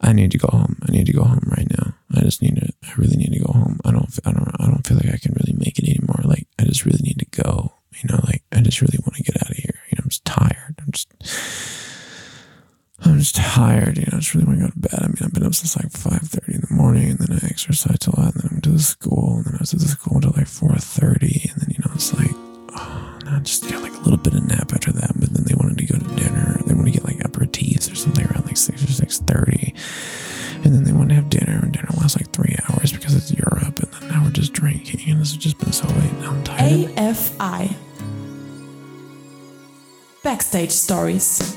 I need to go home. I need to go home right now. I really need to go home. I don't feel like I can really make it anymore. Like, I just really need to go, like, I just really want to get out of here. I'm just tired. I'm just tired. I just really want to go to bed. I've been up since like 5:30 in the morning, and then I exercised a lot, and then I went to the school, and then I was at the school until like 4:30, and then, it's like, and I just got like a little bit of nap after that, but then they wanted to go to dinner. They wanted to get like aperitifs or something around like 6 or 6:30. And then they wanted to have dinner, and dinner lasts like 3 hours because it's Europe, and then now we're just drinking, and it's just been so late. Now I'm tired. AFI Backstage Stories.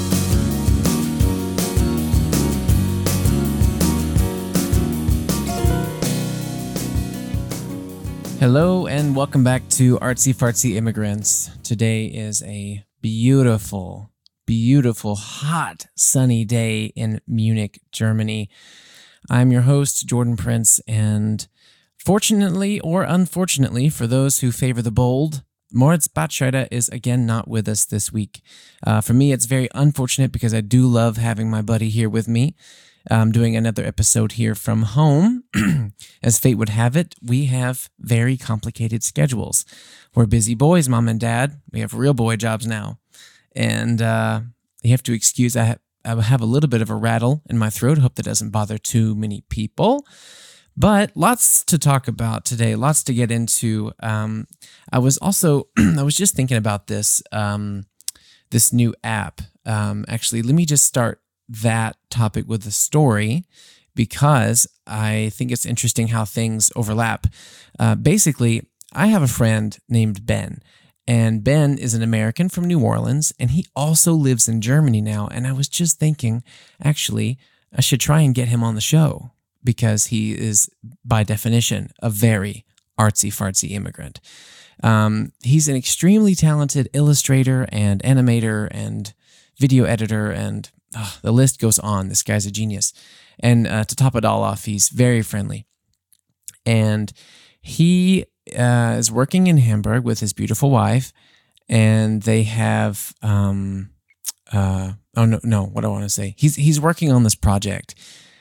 Hello and welcome back to Artsy Fartsy Immigrants. Today is a beautiful, hot, sunny day in Munich, Germany. I'm your host, Jordan Prince, and fortunately or unfortunately for those who favor the bold, Moritz Batscheider is again not with us this week. For me, it's very unfortunate because I do love having my buddy here with me. I'm doing another episode here from home. As fate would have it, we have very complicated schedules. We're busy boys, mom and dad. We have real boy jobs now. And you have to excuse, I have a little bit of a rattle in my throat. Hope that doesn't bother too many people. But lots to talk about today, lots to get into. I was just thinking about this new app. Actually, let me just start that topic with a story because I think it's interesting how things overlap. Basically, I have a friend named Ben, and Ben is an American from New Orleans, and he also lives in Germany now. And I was just thinking, actually, I should try and get him on the show because he is, by definition, a very artsy-fartsy immigrant. He's an extremely talented illustrator and animator and video editor, and the list goes on. This guy's a genius. And to top it all off, he's very friendly. And he is working in Hamburg with his beautiful wife, and they have what do I want to say? He's working on this project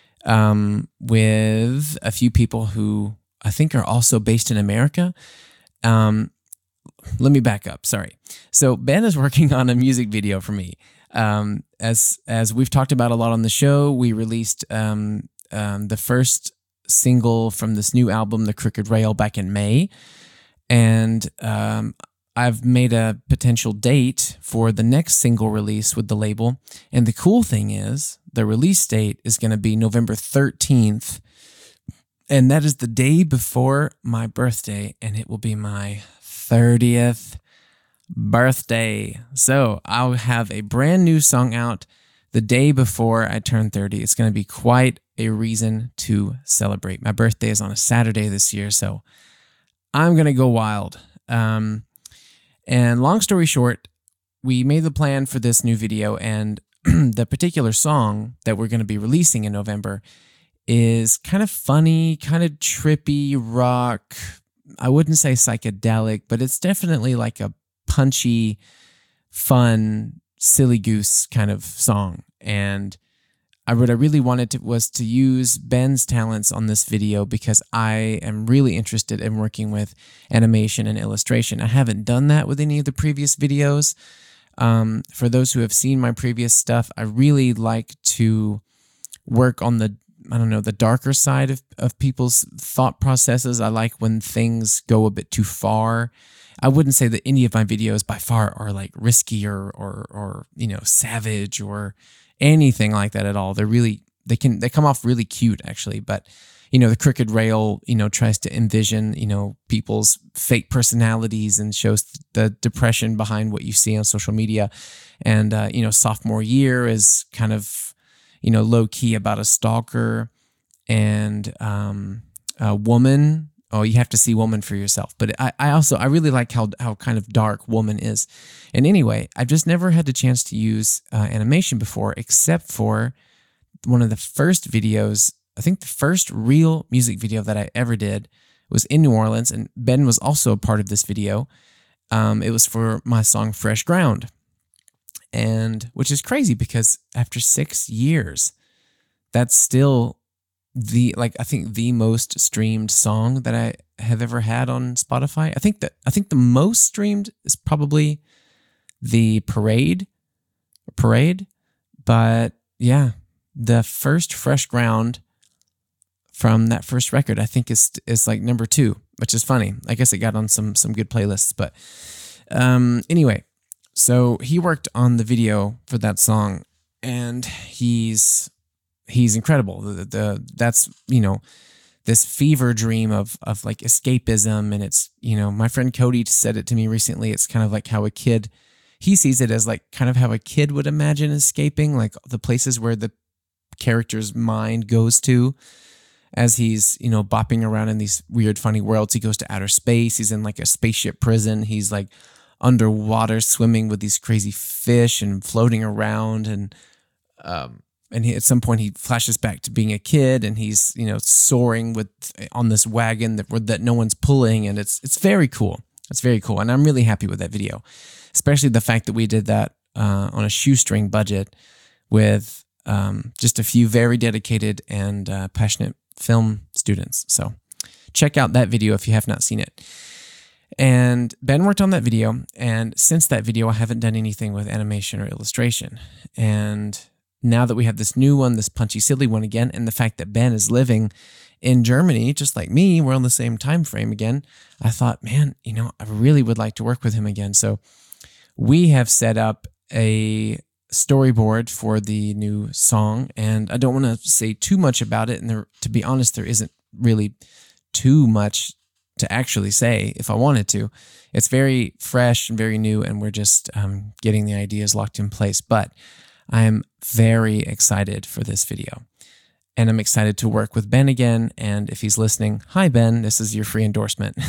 with a few people who I think are also based in America. Let me back up. Sorry. So Ben is working on a music video for me. As we've talked about a lot on the show, we released the first single from this new album, The Crooked Rail, back in May. And I've made a potential date for the next single release with the label. And the cool thing is, the release date is going to be November 13th. And that is the day before my birthday, and it will be my 30th birthday. So I'll have a brand new song out the day before I turn 30. It's going to be quite a reason to celebrate. My birthday is on a Saturday this year, so I'm going to go wild. And long story short, we made the plan for this new video, and the particular song that we're going to be releasing in November is kind of funny, kind of trippy rock. I wouldn't say psychedelic, but it's definitely like a punchy, fun, silly goose kind of song. And what I really wanted was to use Ben's talents on this video because I am really interested in working with animation and illustration. I haven't done that with any of the previous videos. For those who have seen my previous stuff, I really like to work on the darker side of people's thought processes. I like when things go a bit too far. I wouldn't say that any of my videos by far are like risky or savage or anything like that at all. They come off really cute actually, but the Crooked Rail, tries to envision, people's fake personalities and shows the depression behind what you see on social media. And Sophomore Year is kind of low key about a stalker and a woman. Oh, you have to see Woman for yourself. But I really like how kind of dark Woman is. And anyway, I've just never had the chance to use animation before, except for one of the first videos. I think the first real music video that I ever did was in New Orleans, and Ben was also a part of this video. It was for my song Fresh Ground, and which is crazy because after 6 years that's still I think the most streamed song that I have ever had on Spotify. I think the most streamed is probably the Parade, but yeah, the first Fresh Ground from that first record, I think is like number 2, which is funny. I guess it got on some good playlists, but anyway, so he worked on the video for that song, and he's incredible. That's, you know, this fever dream of like escapism, and it's, you know, my friend Cody said it to me recently. It's kind of like how he sees it as like kind of how a kid would imagine escaping, like the places where the character's mind goes to as he's, you know, bopping around in these weird, funny worlds. He goes to outer space. He's in like a spaceship prison. He's like underwater swimming with these crazy fish and floating around. And at some point he flashes back to being a kid, and he's, you know, soaring on this wagon that no one's pulling. And it's very cool. It's very cool. And I'm really happy with that video, especially the fact that we did that on a shoestring budget with just a few very dedicated and passionate film students. So check out that video if you have not seen it. And Ben worked on that video, and since that video I haven't done anything with animation or illustration. And now that we have this new one, this punchy silly one again, and the fact that Ben is living in Germany just like me, we're on the same time frame again, I thought, man, you know, I really would like to work with him again. So we have set up a storyboard for the new song, and I don't want to say too much about it. And to be honest, there isn't really too much to actually say if I wanted to. It's very fresh and very new, and we're just getting the ideas locked in place. But I'm very excited for this video, and I'm excited to work with Ben again. And if he's listening, hi Ben, this is your free endorsement.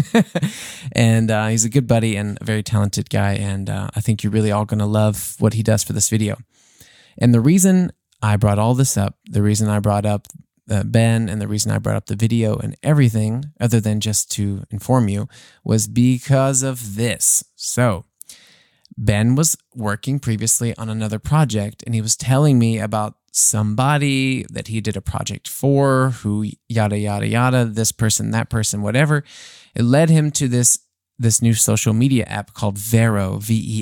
And he's a good buddy and a very talented guy, and I think you're really all going to love what he does for this video. And the reason I brought all this up, the reason I brought up Ben, and the reason I brought up the video and everything, other than just to inform you, was because of this. So Ben was working previously on another project, and he was telling me about somebody that he did a project for, who yada, yada, yada, this person, that person, whatever. It led him to this new social media app called Vero,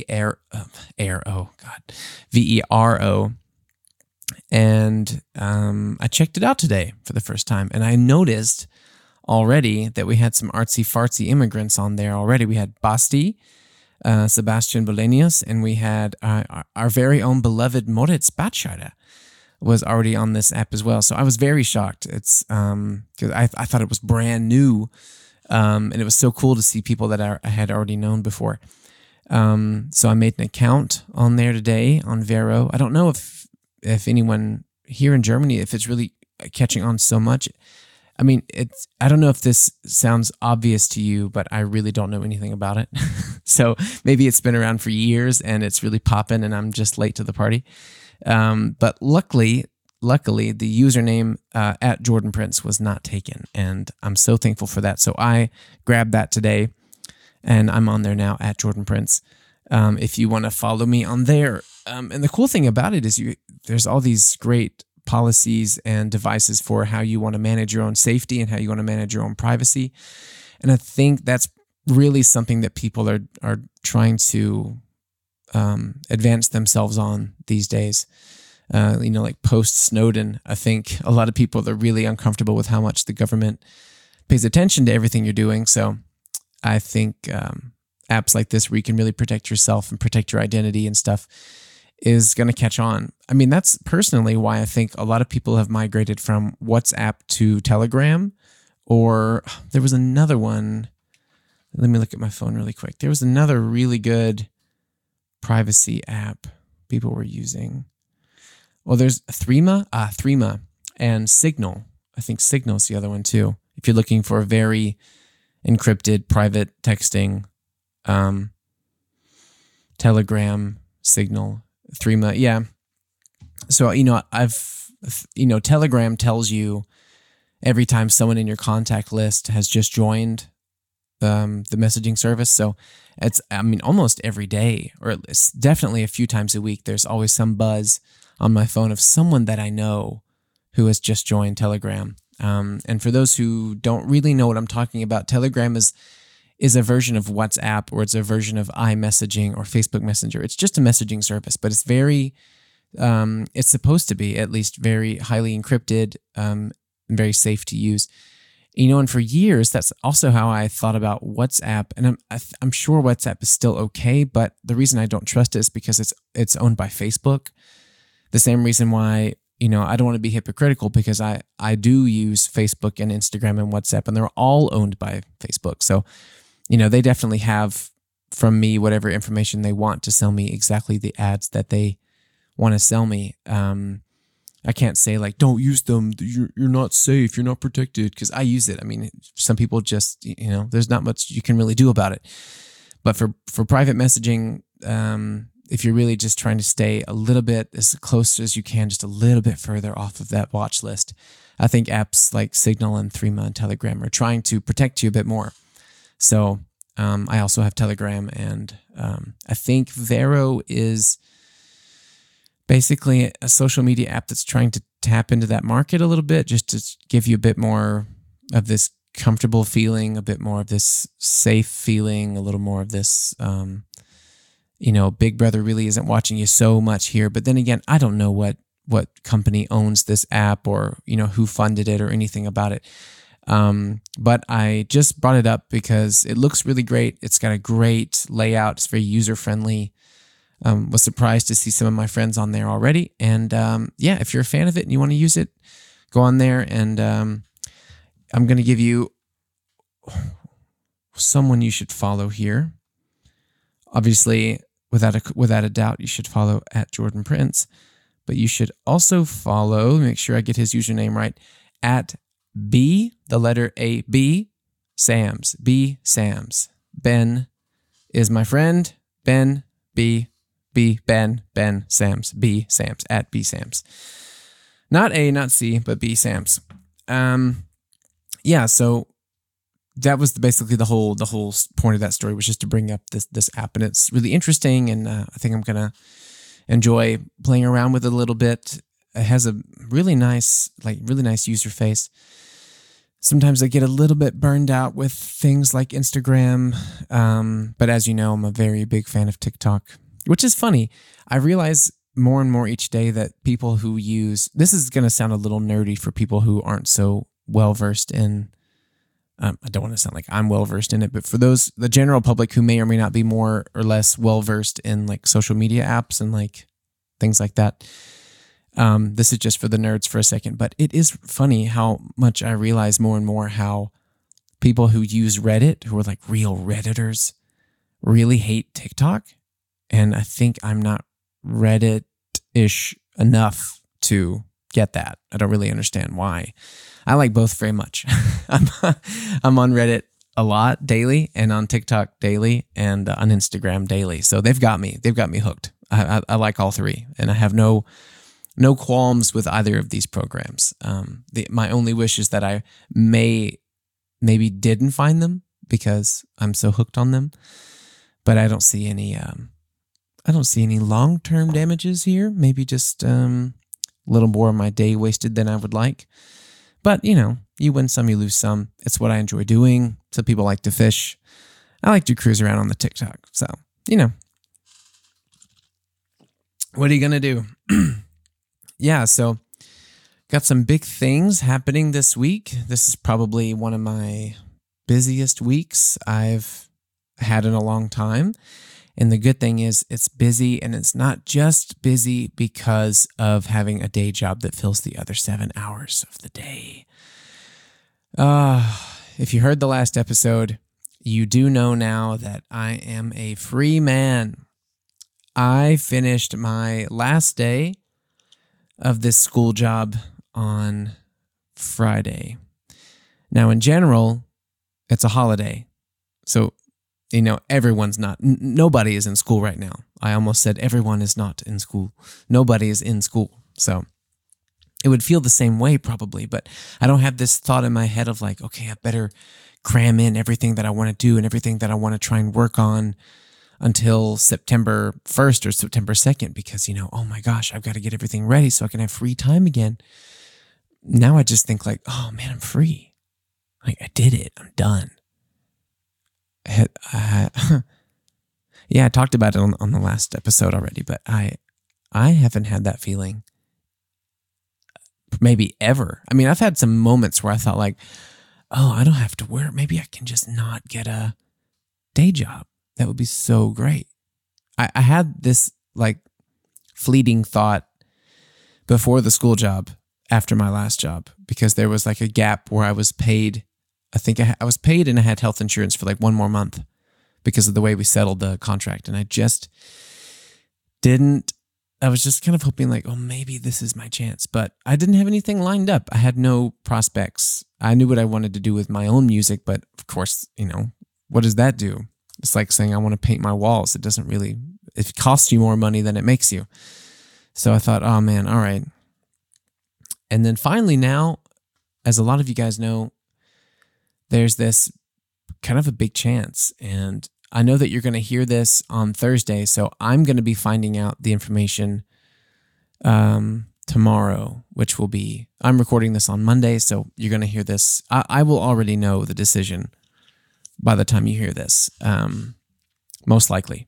V-E-R-O. And I checked it out today for the first time, and I noticed already that we had some artsy-fartsy immigrants on there already. We had Basti, Sebastian Bolenius, and we had our very own beloved Moritz Batscheider was already on this app as well. So I was very shocked. It's because I thought it was brand new, and it was so cool to see people that I had already known before. So I made an account on there today on Vero. I don't know if anyone here in Germany, if it's really catching on so much. I mean, I don't know if this sounds obvious to you, but I really don't know anything about it. So maybe it's been around for years and it's really popping and I'm just late to the party. But luckily, the username at Jordan Prince was not taken, and I'm so thankful for that. So I grabbed that today, and I'm on there now at Jordan Prince. If you want to follow me on there, and the cool thing about it is there's all these great policies and devices for how you want to manage your own safety and how you want to manage your own privacy. And I think that's really something that people are trying to advance themselves on these days. Like post Snowden, I think a lot of people are really uncomfortable with how much the government pays attention to everything you're doing. So I think apps like this, where you can really protect yourself and protect your identity and stuff, is going to catch on. I mean, that's personally why I think a lot of people have migrated from WhatsApp to Telegram, or there was another one. Let me look at my phone really quick. There was another really good privacy app people were using. Well, there's Threema and Signal. I think Signal's the other one too. If you're looking for a very encrypted private texting, Telegram, Signal, Threema, yeah. So Telegram tells you every time someone in your contact list has just joined the messaging service. So it's, almost every day, or it's definitely a few times a week, there's always some buzz on my phone of someone that I know who has just joined Telegram. And for those who don't really know what I'm talking about, Telegram is a version of WhatsApp, or it's a version of iMessaging or Facebook Messenger. It's just a messaging service, but it's it's supposed to be at least very highly encrypted, and very safe to use. And for years, that's also how I thought about WhatsApp. And I'm sure WhatsApp is still okay, but the reason I don't trust it is because it's owned by Facebook. The same reason why, I don't want to be hypocritical, because I do use Facebook and Instagram and WhatsApp, and they're all owned by Facebook. So, they definitely have from me whatever information they want to sell me, exactly the ads that they want to sell me. I can't say like, don't use them, you're not safe, you're not protected, because I use it. I mean, some people just, there's not much you can really do about it. But for private messaging, if you're really just trying to stay a little bit as close as you can, just a little bit further off of that watch list, I think apps like Signal and Threema and Telegram are trying to protect you a bit more. So I also have Telegram, and I think Vero is basically a social media app that's trying to tap into that market a little bit, just to give you a bit more of this comfortable feeling, a bit more of this safe feeling, a little more of this, Big Brother really isn't watching you so much here. But then again, I don't know what company owns this app, or, who funded it, or anything about it. But I just brought it up because it looks really great. It's got a great layout. It's very user-friendly. Was surprised to see some of my friends on there already. And if you're a fan of it and you want to use it, go on there. And I'm going to give you someone you should follow here. Obviously, without a doubt, you should follow at Jordan Prince. But you should also follow, make sure I get his username right, at B, the letter A, B, Sams. B, Sams. Ben is my friend. Ben, B, Ben, Sams, B, Sams, at B, Sams. Not A, not C, but B, Sams. So that was basically the whole point of that story, was just to bring up this app, and it's really interesting, and I think I'm gonna enjoy playing around with it a little bit. It has a really nice user face. Sometimes I get a little bit burned out with things like Instagram, but as you know, I'm a very big fan of TikTok. Which is funny. I realize more and more each day that people who use, this is going to sound a little nerdy for people who aren't so well-versed in, I don't want to sound like I'm well-versed in it, but for the general public who may or may not be more or less well-versed in like social media apps and like things like that, this is just for the nerds for a second. But it is funny how much I realize more and more how people who use Reddit, who are like real Redditors, really hate TikTok. And I think I'm not Reddit-ish enough to get that. I don't really understand why. I like both very much. I'm on Reddit a lot daily, and on TikTok daily, and on Instagram daily. So they've got me hooked. I like all three, and I have no qualms with either of these programs. My only wish is that I maybe didn't find them because I'm so hooked on them, but I don't see any long-term damages here. Maybe just a little more of my day wasted than I would like. But, you win some, you lose some. It's what I enjoy doing. Some people like to fish. I like to cruise around on the TikTok. So, what are you going to do? So got some big things happening this week. This is probably one of my busiest weeks I've had in a long time. And the good thing is it's busy, and it's not just busy because of having a day job that fills the other 7 hours of the day. If you heard the last episode, you do know now that I am a free man. I finished my last day of this school job on Friday. Now, in general, it's a holiday. So, nobody is in school right now. I almost said everyone is not in school. Nobody is in school. So it would feel the same way probably, but I don't have this thought in my head of like, okay, I better cram in everything that I want to do and everything that I want to try and work on until September 1st or September 2nd because, oh my gosh, I've got to get everything ready so I can have free time again. now I just think like, oh man, I'm free. Like I did it. I'm done. Yeah, I talked about it on the last episode already, but I haven't had that feeling maybe ever. I mean, I've had some moments where I thought like, oh, I don't have to work. Maybe I can just not get a day job. That would be so great. I had this like fleeting thought before the school job, after my last job, because there was like a gap where I was paid. I think I was paid and I had health insurance for like one more month because of the way we settled the contract. And I just didn't, I was just kind of hoping like, oh, maybe this is my chance, but I didn't have anything lined up. I had no prospects. I knew what I wanted to do with my own music, but of course, what does that do? It's like saying I want to paint my walls. It doesn't really, it costs you more money than it makes you. So I thought, oh man, all right. And then finally now, as a lot of you guys know, there's this kind of a big chance. And I know that you're going to hear this on Thursday, so I'm going to be finding out the information tomorrow, which will be, I'm recording this on Monday, so you're going to hear this. I will already know the decision by the time you hear this, most likely.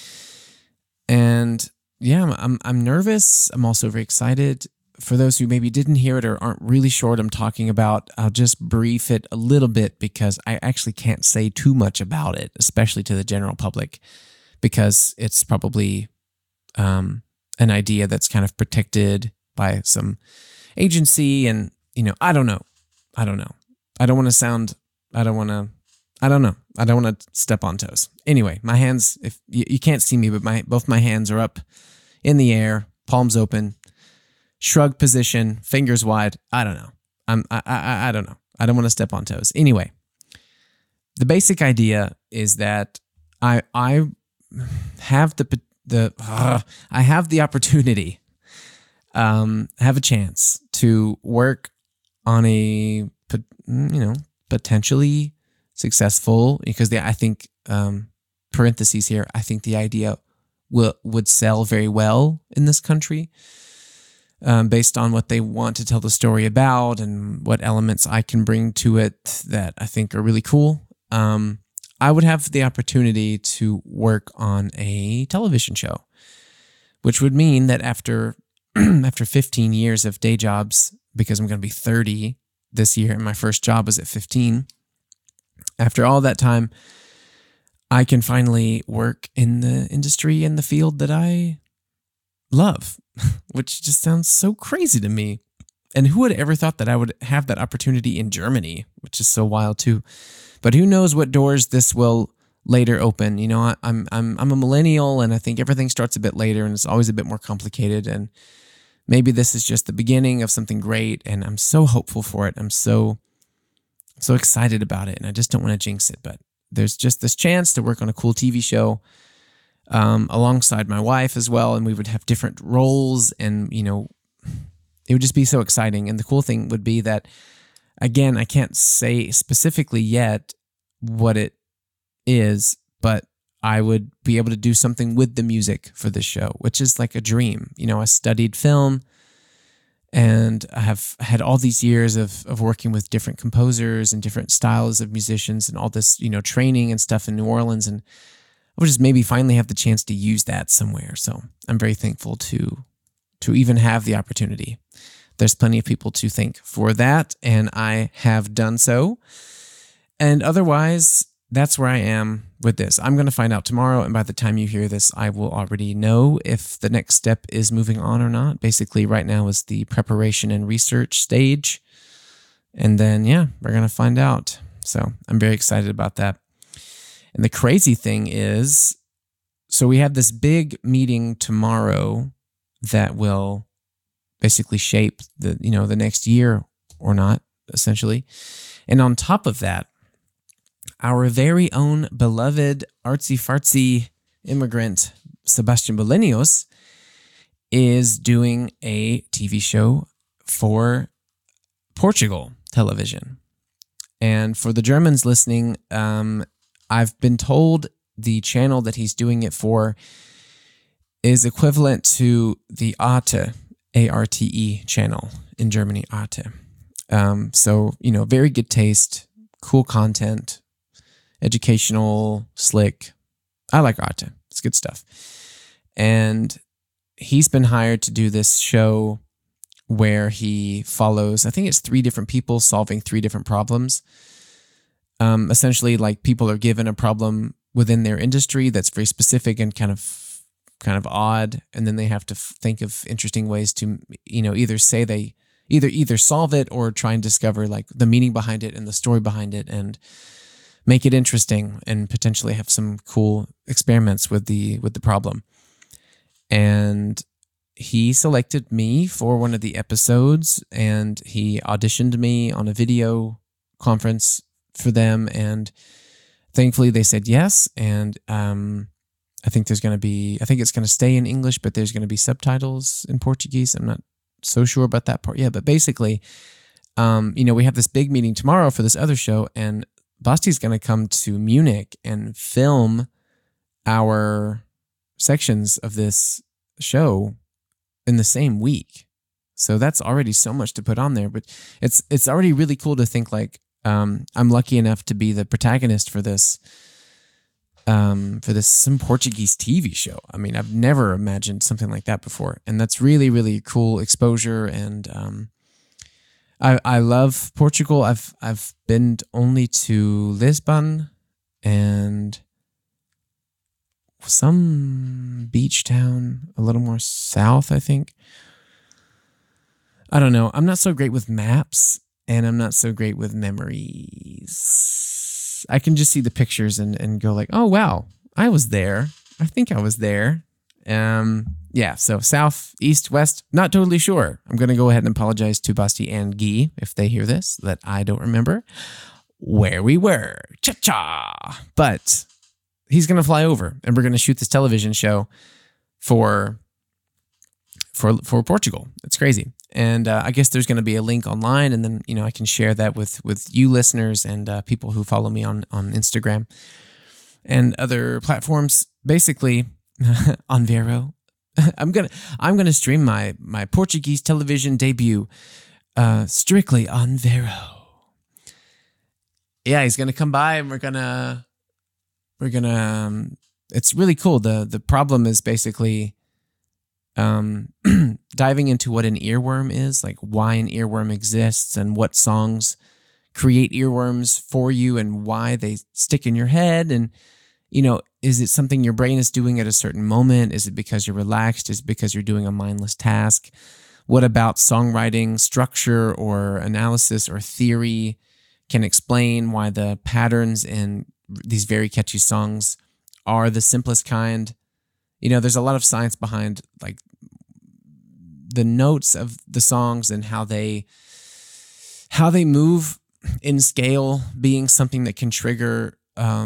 And yeah, I'm nervous. I'm also very excited. For those who maybe didn't hear it or aren't really sure what I'm talking about, I'll just brief it a little bit because I actually can't say too much about it, especially to the general public, because it's probably an idea that's kind of protected by some agency. And, I don't know. I don't want to step on toes. Anyway, my hands, if you can't see me, but both my hands are up in the air, palms open, shrug position, fingers wide. I don't know. I don't know. I don't want to step on toes. Anyway, the basic idea is that I have I have the opportunity, have a chance to work on a potentially successful, because I think parentheses here, I think the idea would sell very well in this country. Based on what they want to tell the story about and what elements I can bring to it that I think are really cool. I would have the opportunity to work on a television show, which would mean that after 15 years of day jobs, because I'm going to be 30 this year and my first job was at 15, after all that time, I can finally work in the industry and the field that I love, which just sounds so crazy to me. And who would have ever thought that I would have that opportunity in Germany, which is so wild too. But who knows what doors this will later open. I'm a millennial, and I think everything starts a bit later and it's always a bit more complicated. And maybe this is just the beginning of something great, and I'm so hopeful for it. I'm so excited about it, and I just don't want to jinx it. But there's just this chance to work on a cool TV show alongside my wife as well, and we would have different roles, and it would just be so exciting. And the cool thing would be that, again, I can't say specifically yet what it is, but I would be able to do something with the music for this show, which is like a dream. I studied film, and I have had all these years of working with different composers and different styles of musicians and all this, training and stuff in New Orleans, and I would just maybe finally have the chance to use that somewhere. So I'm very thankful to even have the opportunity. There's plenty of people to thank for that, and I have done so. And otherwise, that's where I am with this. I'm going to find out tomorrow, and by the time you hear this, I will already know if the next step is moving on or not. Basically, right now is the preparation and research stage. And then, yeah, we're going to find out. So I'm very excited about that. And the crazy thing is, so we have this big meeting tomorrow that will basically shape the next year or not, essentially. And on top of that, our very own beloved artsy-fartsy immigrant, Sebastian Bolenius, is doing a TV show for Portugal television. And for the Germans listening, I've been told the channel that he's doing it for is equivalent to the Arte, A-R-T-E channel in Germany, Arte. So, very good taste, cool content, educational, slick. I like Arte. It's good stuff. And he's been hired to do this show where he follows, I think it's 3 different people solving 3 different problems. Essentially, like, people are given a problem within their industry that's very specific and kind of odd, and then they have to think of interesting ways to, either say they either solve it or try and discover like the meaning behind it and the story behind it and make it interesting and potentially have some cool experiments with the problem. And he selected me for one of the episodes, and he auditioned me on a video conference for them, and thankfully they said yes. And I think it's going to stay in English, but there's going to be subtitles in Portuguese. I'm not so sure about that part yet, but basically, we have this big meeting tomorrow for this other show, and Basti's going to come to Munich and film our sections of this show in the same week. So that's already so much to put on there, but it's already really cool to think like, I'm lucky enough to be the protagonist for this some Portuguese TV show. I mean, I've never imagined something like that before, and that's really, really cool exposure. And I love Portugal. I've been only to Lisbon and some beach town a little more south, I think. I don't know. I'm not so great with maps, and I'm not so great with memories. I can just see the pictures and go like, oh, wow, I was there. I think I was there. So south, east, west, not totally sure. I'm going to go ahead and apologize to Basti and Guy if they hear this, that I don't remember where we were. Cha-cha! But he's going to fly over, and we're going to shoot this television show for Portugal. It's crazy. And I guess there's going to be a link online, and then, I can share that with you listeners and people who follow me on Instagram and other platforms. Basically, on Vero, I'm gonna stream my Portuguese television debut strictly on Vero. Yeah, he's gonna come by, and we're gonna. It's really cool. The problem is basically diving into what an earworm is, like why an earworm exists and what songs create earworms for you and why they stick in your head. And, is it something your brain is doing at a certain moment? Is it because you're relaxed? Is it because you're doing a mindless task? What about songwriting structure or analysis or theory can explain why the patterns in these very catchy songs are the simplest kind? There's a lot of science behind like the notes of the songs and how they move in scale being something that can trigger,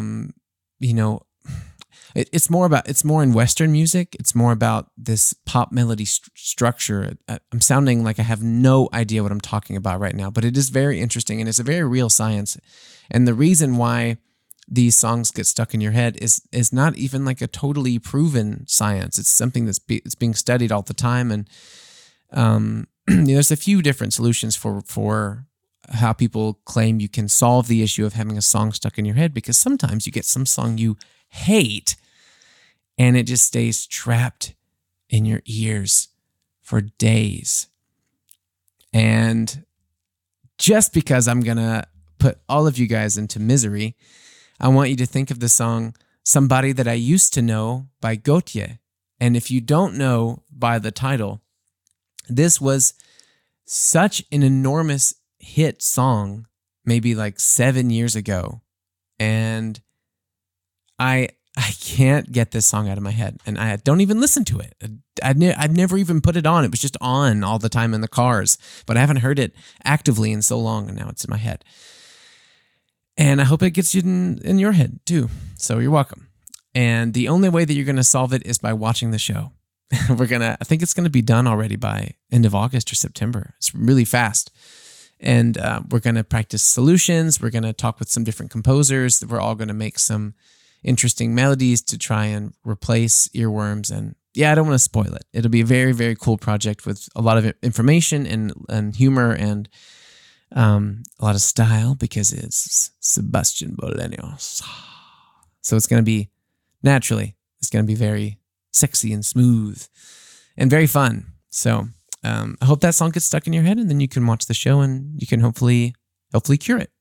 it's more in Western music. It's more about this pop melody structure. I'm sounding like I have no idea what I'm talking about right now, but it is very interesting, and it's a very real science. And the reason why these songs get stuck in your head is not even like a totally proven science. It's something it's being studied all the time. And there's a few different solutions for how people claim you can solve the issue of having a song stuck in your head, because sometimes you get some song you hate and it just stays trapped in your ears for days. And just because I'm going to put all of you guys into misery, I want you to think of the song Somebody That I Used to Know by Gautier. And if you don't know by the title, this was such an enormous hit song, maybe like 7 years ago. And I can't get this song out of my head. And I don't even listen to it. I've never even put it on. It was just on all the time in the cars. But I haven't heard it actively in so long, and now it's in my head. And I hope it gets you in your head too. So you're welcome. And the only way that you're going to solve it is by watching the show. I think it's going to be done already by end of August or September. It's really fast. And we're going to practice solutions. We're going to talk with some different composers. We're all going to make some interesting melodies to try and replace earworms. And yeah, I don't want to spoil it. It'll be a very, very cool project with a lot of information and humor. And A lot of style because it's Sebastian Bolenos. So it's going to be, naturally, it's going to be very sexy and smooth and very fun. So I hope that song gets stuck in your head, and then you can watch the show and you can hopefully cure it.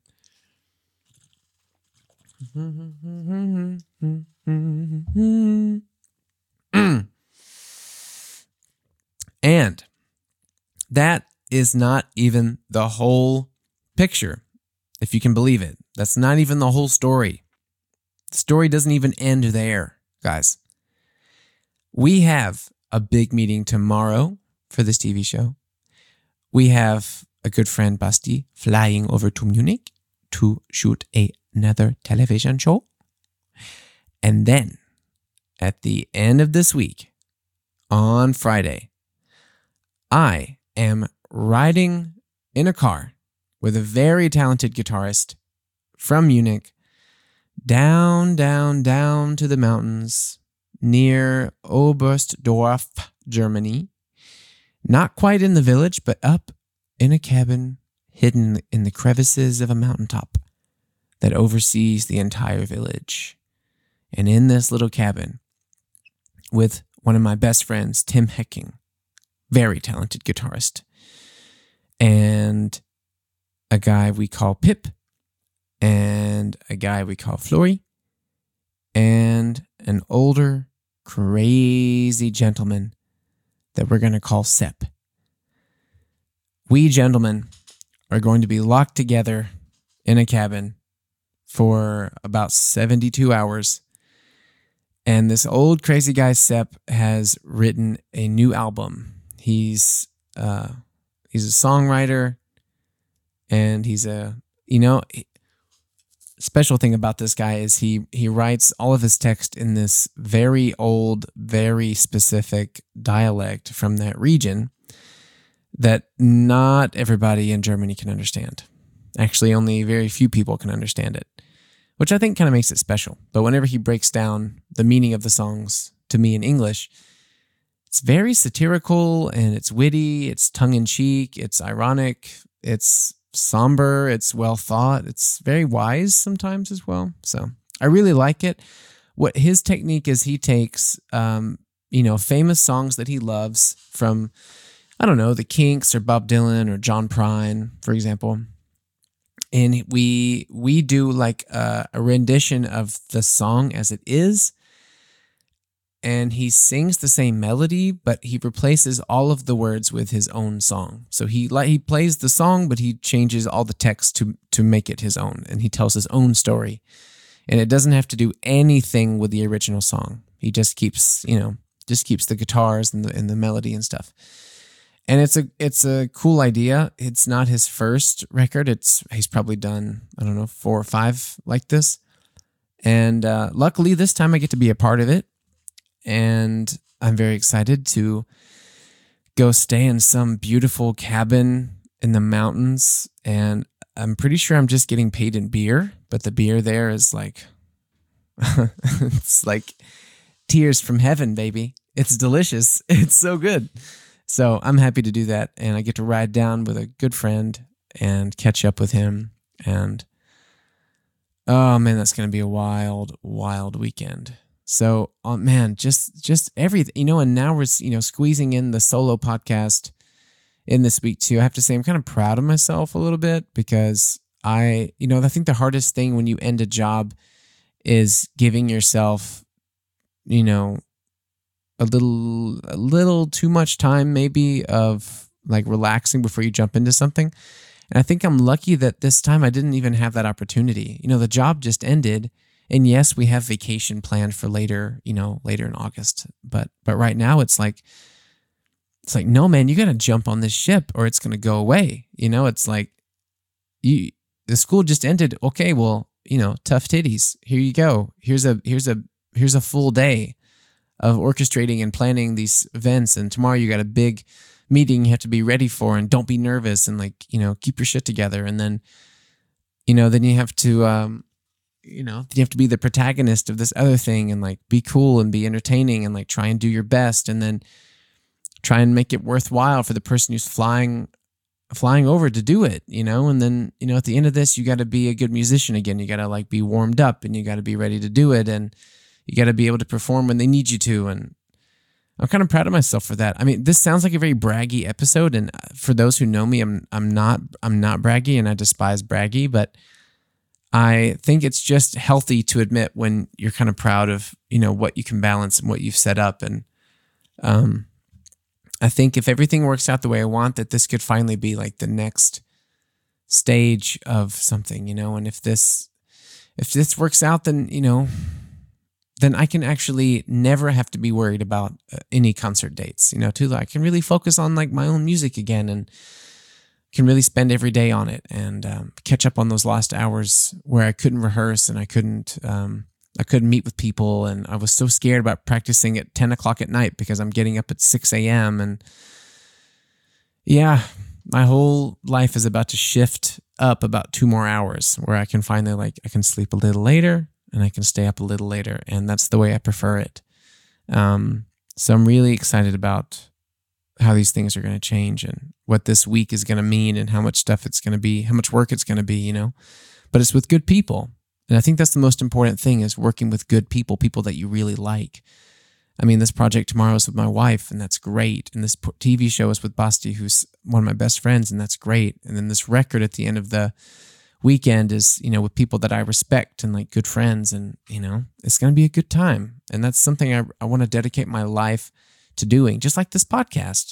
And that is not even the whole picture, if you can believe it. That's not even the whole story. The story doesn't even end there, guys. We have a big meeting tomorrow for this TV show. We have a good friend, Basti, flying over to Munich to shoot another television show. And then, at the end of this week, on Friday, I am riding in a car with a very talented guitarist from Munich down to the mountains near Oberstdorf, Germany. Not quite in the village, but up in a cabin hidden in the crevices of a mountaintop that oversees the entire village. And in this little cabin, with one of my best friends, Tim Hecking, very talented guitarist, and a guy we call Pip, and a guy we call Flory, and an older, crazy gentleman that we're going to call Sepp. We gentlemen are going to be locked together in a cabin for about 72 hours. And this old crazy guy, Sepp, has written a new album. He's a songwriter, and he's special thing about this guy is he writes all of his text in this very old, very specific dialect from that region that not everybody in Germany can understand. Actually, only very few people can understand it, which I think kind of makes it special. But whenever he breaks down the meaning of the songs to me in English, it's very satirical and it's witty, it's tongue-in-cheek, it's ironic, it's somber, it's well thought, it's very wise sometimes as well. So I really like it. What his technique is, he takes famous songs that he loves from, I don't know, the Kinks or Bob Dylan or John Prine, for example. And we do like a rendition of the song as it is. And he sings the same melody, but he replaces all of the words with his own song. So he plays the song, but he changes all the text to make it his own. And he tells his own story. And it doesn't have to do anything with the original song. He just keeps the guitars and the melody and stuff. And it's a cool idea. It's not his first record. He's probably done, I don't know, 4 or 5 like this. And luckily this time I get to be a part of it. And I'm very excited to go stay in some beautiful cabin in the mountains. And I'm pretty sure I'm just getting paid in beer, but the beer there is like, it's like tears from heaven, baby. It's delicious. It's so good. So I'm happy to do that. And I get to ride down with a good friend and catch up with him. And oh man, that's going to be a wild, wild weekend. So, man, just everything, and now we're, squeezing in the solo podcast in this week too. I have to say I'm kind of proud of myself a little bit because I think the hardest thing when you end a job is giving yourself, a little too much time maybe of like relaxing before you jump into something. And I think I'm lucky that this time I didn't even have that opportunity. The job just ended. And yes, we have vacation planned for later in August. But right now it's like, no, man, you got to jump on this ship or it's going to go away. It's like the school just ended. Okay, well, tough titties. Here you go. Here's a full day of orchestrating and planning these events. And tomorrow you got a big meeting you have to be ready for, and don't be nervous and keep your shit together. And then, then you have to, you have to be the protagonist of this other thing and like be cool and be entertaining and like try and do your best and then try and make it worthwhile for the person who's flying flying over to do it, and then, at the end of this, you got to be a good musician again. You got to be warmed up, and you got to be ready to do it. And you got to be able to perform when they need you to. And I'm kind of proud of myself for that. I mean, this sounds like a very braggy episode. And for those who know me, I'm not braggy, and I despise braggy, but I think it's just healthy to admit when you're kind of proud of, what you can balance and what you've set up. And, I think if everything works out the way I want, that this could finally be like the next stage of something, and if this works out, then, then I can actually never have to be worried about any concert dates, too. I can really focus on my own music again, and can really spend every day on it, and catch up on those lost hours where I couldn't rehearse, and I couldn't meet with people, and I was so scared about practicing at 10 o'clock at night because I'm getting up at 6 a.m. And yeah, my whole life is about to shift up about 2 more hours where I can finally I can sleep a little later and I can stay up a little later, and that's the way I prefer it. So I'm really excited about how these things are going to change and what this week is going to mean and how much stuff it's going to be, how much work it's going to be, but it's with good people. And I think that's the most important thing, is working with good people that you really like. I mean, this project tomorrow is with my wife, and that's great. And this TV show is with Basti, who's one of my best friends, and that's great. And then this record at the end of the weekend is, with people that I respect and good friends, and, it's going to be a good time. And that's something I want to dedicate my life to doing, just like this podcast,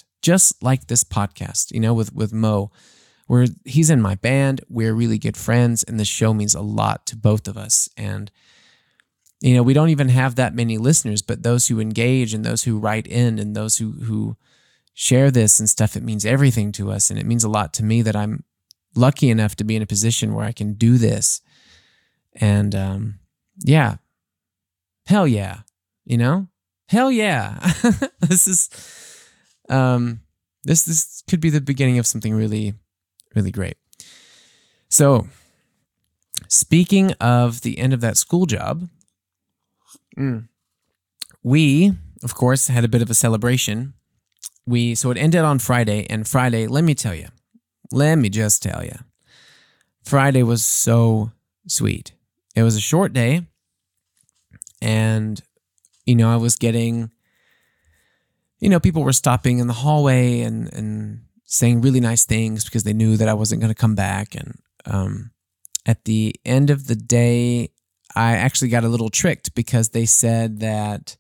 with Mo. Where he's in my band, we're really good friends, and this show means a lot to both of us. And, we don't even have that many listeners, but those who engage and those who write in and those who share this and stuff, it means everything to us. And it means a lot to me that I'm lucky enough to be in a position where I can do this. And, yeah, hell yeah, hell yeah. This could be the beginning of something really, really great. So, speaking of the end of that school job, we, of course, had a bit of a celebration. So it ended on Friday, and Friday, let me just tell you, Friday was so sweet. It was a short day, and, I was getting, people were stopping in the hallway and saying really nice things because they knew that I wasn't going to come back. And at the end of the day, I actually got a little tricked because they said that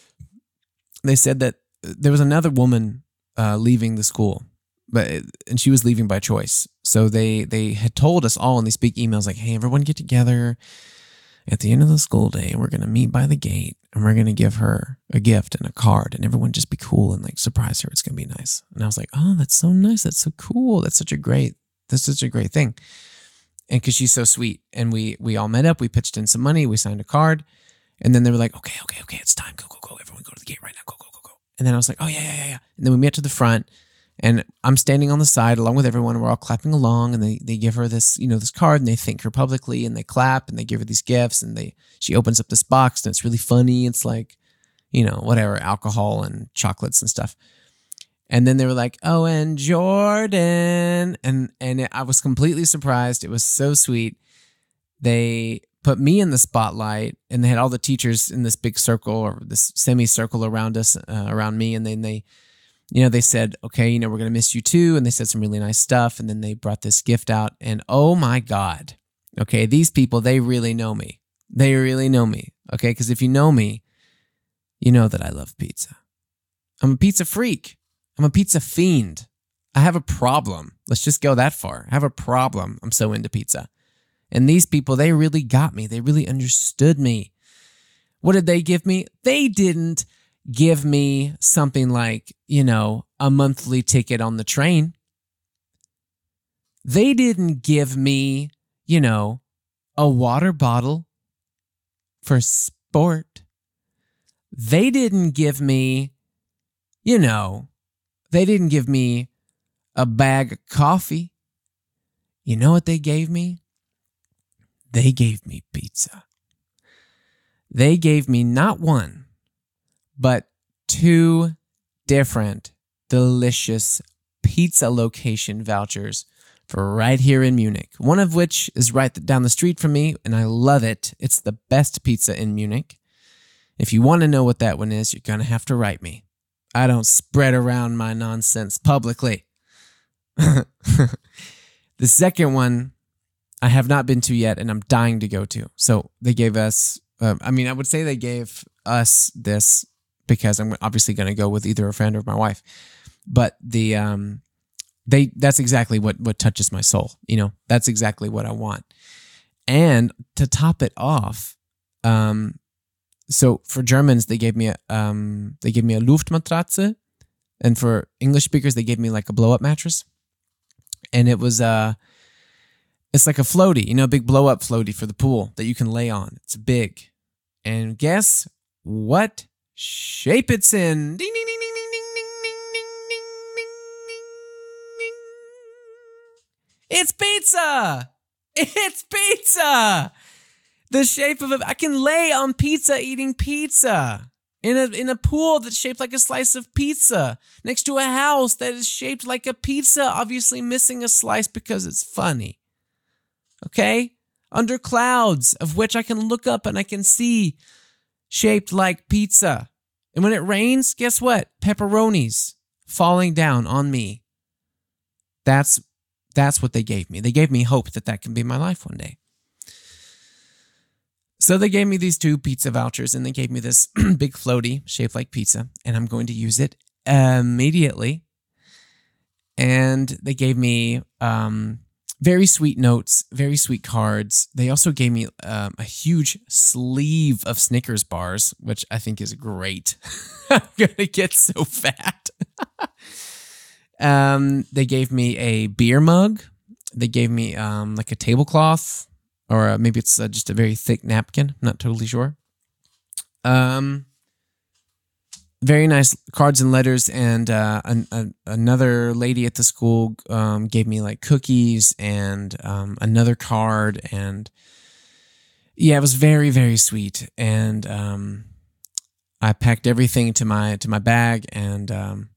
there was another woman leaving the school, and she was leaving by choice. So they had told us all in these big emails hey, everyone get together at the end of the school day, and we're going to meet by the gate, and we're going to give her a gift and a card, and everyone just be cool and surprise her. It's going to be nice. And I was like, oh, that's so nice. That's so cool. That's such a great thing. And because she's so sweet. And we all met up, we pitched in some money, we signed a card, and then they were like, okay, it's time. Go. Everyone go to the gate right now. Go. And then I was like, oh, yeah. And then we met to the front, and I'm standing on the side along with everyone, and we're all clapping along, and they give her this, this card, and they thank her publicly, and they clap, and they give her these gifts, and she opens up this box, and it's really funny. It's whatever, alcohol and chocolates and stuff. And then they were like, oh, and Jordan. And I was completely surprised. It was so sweet. They put me in the spotlight, and they had all the teachers in this big circle or this semicircle around us, around me. And then they said, okay, we're going to miss you too. And they said some really nice stuff. And then they brought this gift out, and oh my God. Okay. These people, they really know me. Okay. Because if you know me, you know that I love pizza. I'm a pizza freak. I'm a pizza fiend. I have a problem. Let's just go that far. I have a problem. I'm so into pizza. And these people, they really got me. They really understood me. What did they give me? They didn't give me something like, a monthly ticket on the train. They didn't give me, a water bottle for sport. They didn't give me, they didn't give me a bag of coffee. You know what they gave me? They gave me pizza. They gave me not one, but 2 different delicious pizza location vouchers for right here in Munich, one of which is right down the street from me, and I love it. It's the best pizza in Munich. If you want to know what that one is, you're going to have to write me. I don't spread around my nonsense publicly. The second one I have not been to yet, and I'm dying to go to. So they gave us, I would say they gave us this because I'm obviously going to go with either a friend or my wife. But that's exactly what touches my soul. That's exactly what I want. And to top it off, so for Germans they gave me a Luftmatratze, and for English speakers they gave me like a blow up mattress, and it was it's like a floaty, a big blow up floaty for the pool that you can lay on. It's big, and guess what shape it's in? Ding ding ding ding ding ding ding ding ding ding ding. It's pizza. It's pizza. The shape of it. I can lay on pizza eating pizza in a pool that's shaped like a slice of pizza next to a house that is shaped like a pizza, obviously missing a slice because it's funny. Okay? Under clouds, of which I can look up and I can see shaped like pizza. And when it rains, guess what? Pepperonis falling down on me. That's what they gave me. They gave me hope that can be my life one day. So they gave me these 2 pizza vouchers, and they gave me this big floaty shaped like pizza, and I'm going to use it immediately. And they gave me very sweet notes, very sweet cards. They also gave me a huge sleeve of Snickers bars, which I think is great. I'm going to get so fat. They gave me a beer mug. They gave me like a tablecloth, or maybe it's just a very thick napkin. I'm not totally sure. Very nice cards and letters, and another lady at the school gave me like cookies and another card, and yeah, it was very, very sweet. And I packed everything to my bag, and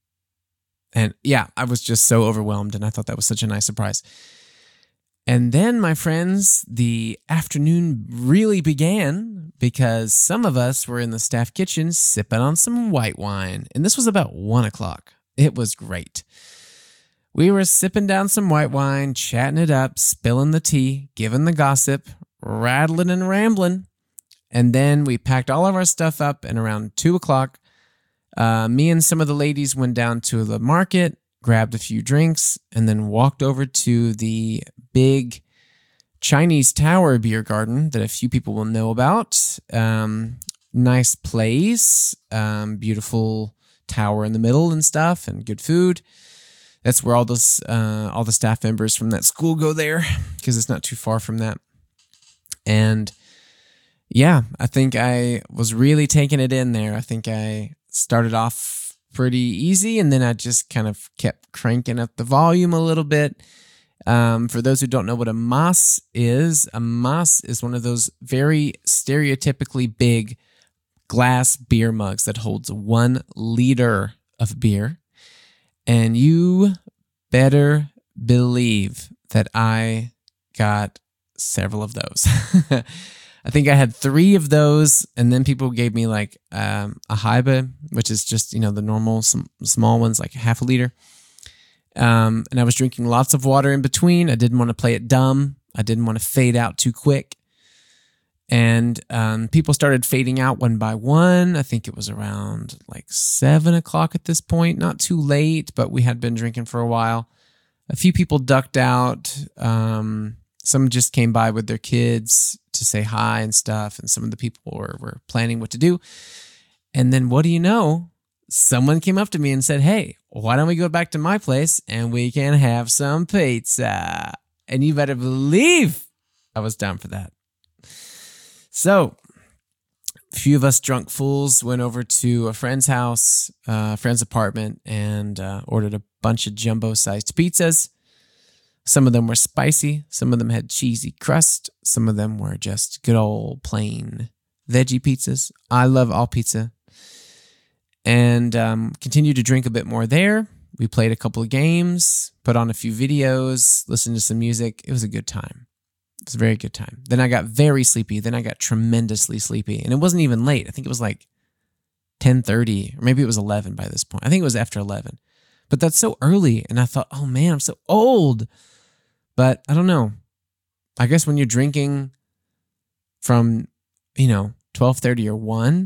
yeah, I was just so overwhelmed, and I thought that was such a nice surprise. And then, my friends, the afternoon really began because some of us were in the staff kitchen sipping on some white wine. And this was about 1 o'clock. It was great. We were sipping down some white wine, chatting it up, spilling the tea, giving the gossip, rattling and rambling. And then we packed all of our stuff up, and around 2 o'clock, me and some of the ladies went down to the market, grabbed a few drinks, and then walked over to the big Chinese Tower beer garden that a few people will know about. Nice place, beautiful tower in the middle and stuff, and good food. That's where all the staff members from that school go there, because it's not too far from that. And yeah, I think I was really taking it in there. I think I started off pretty easy, and then I just kind of kept cranking up the volume a little bit. For those who don't know what a Maß is one of those very stereotypically big glass beer mugs that holds 1 liter of beer. And you better believe that I got several of those. I think I had 3 of those, and then people gave me like a Halbe, which is just, the normal small ones, like half a liter. And I was drinking lots of water in between. I didn't want to play it dumb. I didn't want to fade out too quick. And people started fading out one by one. I think it was around like 7 o'clock at this point. Not too late, but we had been drinking for a while. A few people ducked out. Some just came by with their kids to say hi and stuff. And some of the people were planning what to do. And then what do you know? Someone came up to me and said, "Hey, why don't we go back to my place and we can have some pizza?" And you better believe I was down for that. So a few of us drunk fools went over to a friend's house, a friend's apartment, and ordered a bunch of jumbo-sized pizzas. Some of them were spicy. Some of them had cheesy crust. Some of them were just good old plain veggie pizzas. I love all pizza. And continued to drink a bit more there. We played a couple of games, put on a few videos, listened to some music. It was a good time. It was a very good time. Then I got very sleepy. Then I got tremendously sleepy. And it wasn't even late. I think it was like 10:30, or maybe it was 11 by this point. I think it was after 11. But that's so early. And I thought, oh man, I'm so old. But I don't know. I guess when you're drinking from, 12:30 or 1,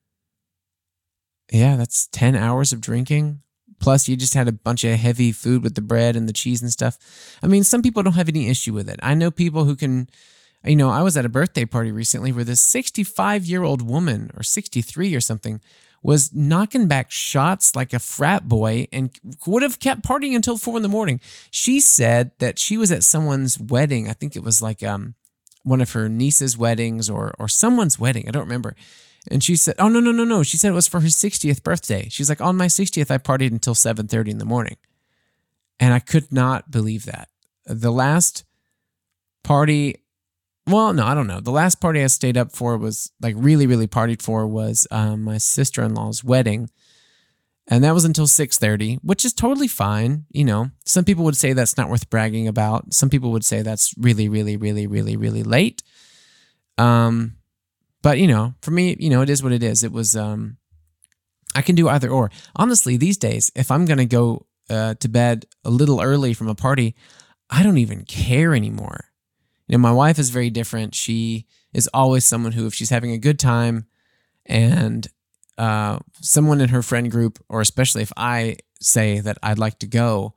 yeah, that's 10 hours of drinking. Plus, you just had a bunch of heavy food with the bread and the cheese and stuff. I mean, some people don't have any issue with it. I know people who can, I was at a birthday party recently where this 65-year-old woman, or 63 or something, was knocking back shots like a frat boy and would have kept partying until 4 a.m. She said that she was at someone's wedding. I think it was like one of her niece's weddings or someone's wedding. I don't remember. And she said, oh, no. She said it was for her 60th birthday. She's like, on my 60th, I partied until 7:30 in the morning. And I could not believe that. The last party, well, no, I don't know. The last party I stayed up for was like really, really partied for was my sister-in-law's wedding. And that was until 6:30, which is totally fine. Some people would say that's not worth bragging about. Some people would say that's really, really, really, really, really late. But, for me, it is what it is. It was, I can do either or. Honestly, these days, if I'm going to go to bed a little early from a party, I don't even care anymore. My wife is very different. She is always someone who, if she's having a good time and someone in her friend group, or especially if I say that I'd like to go,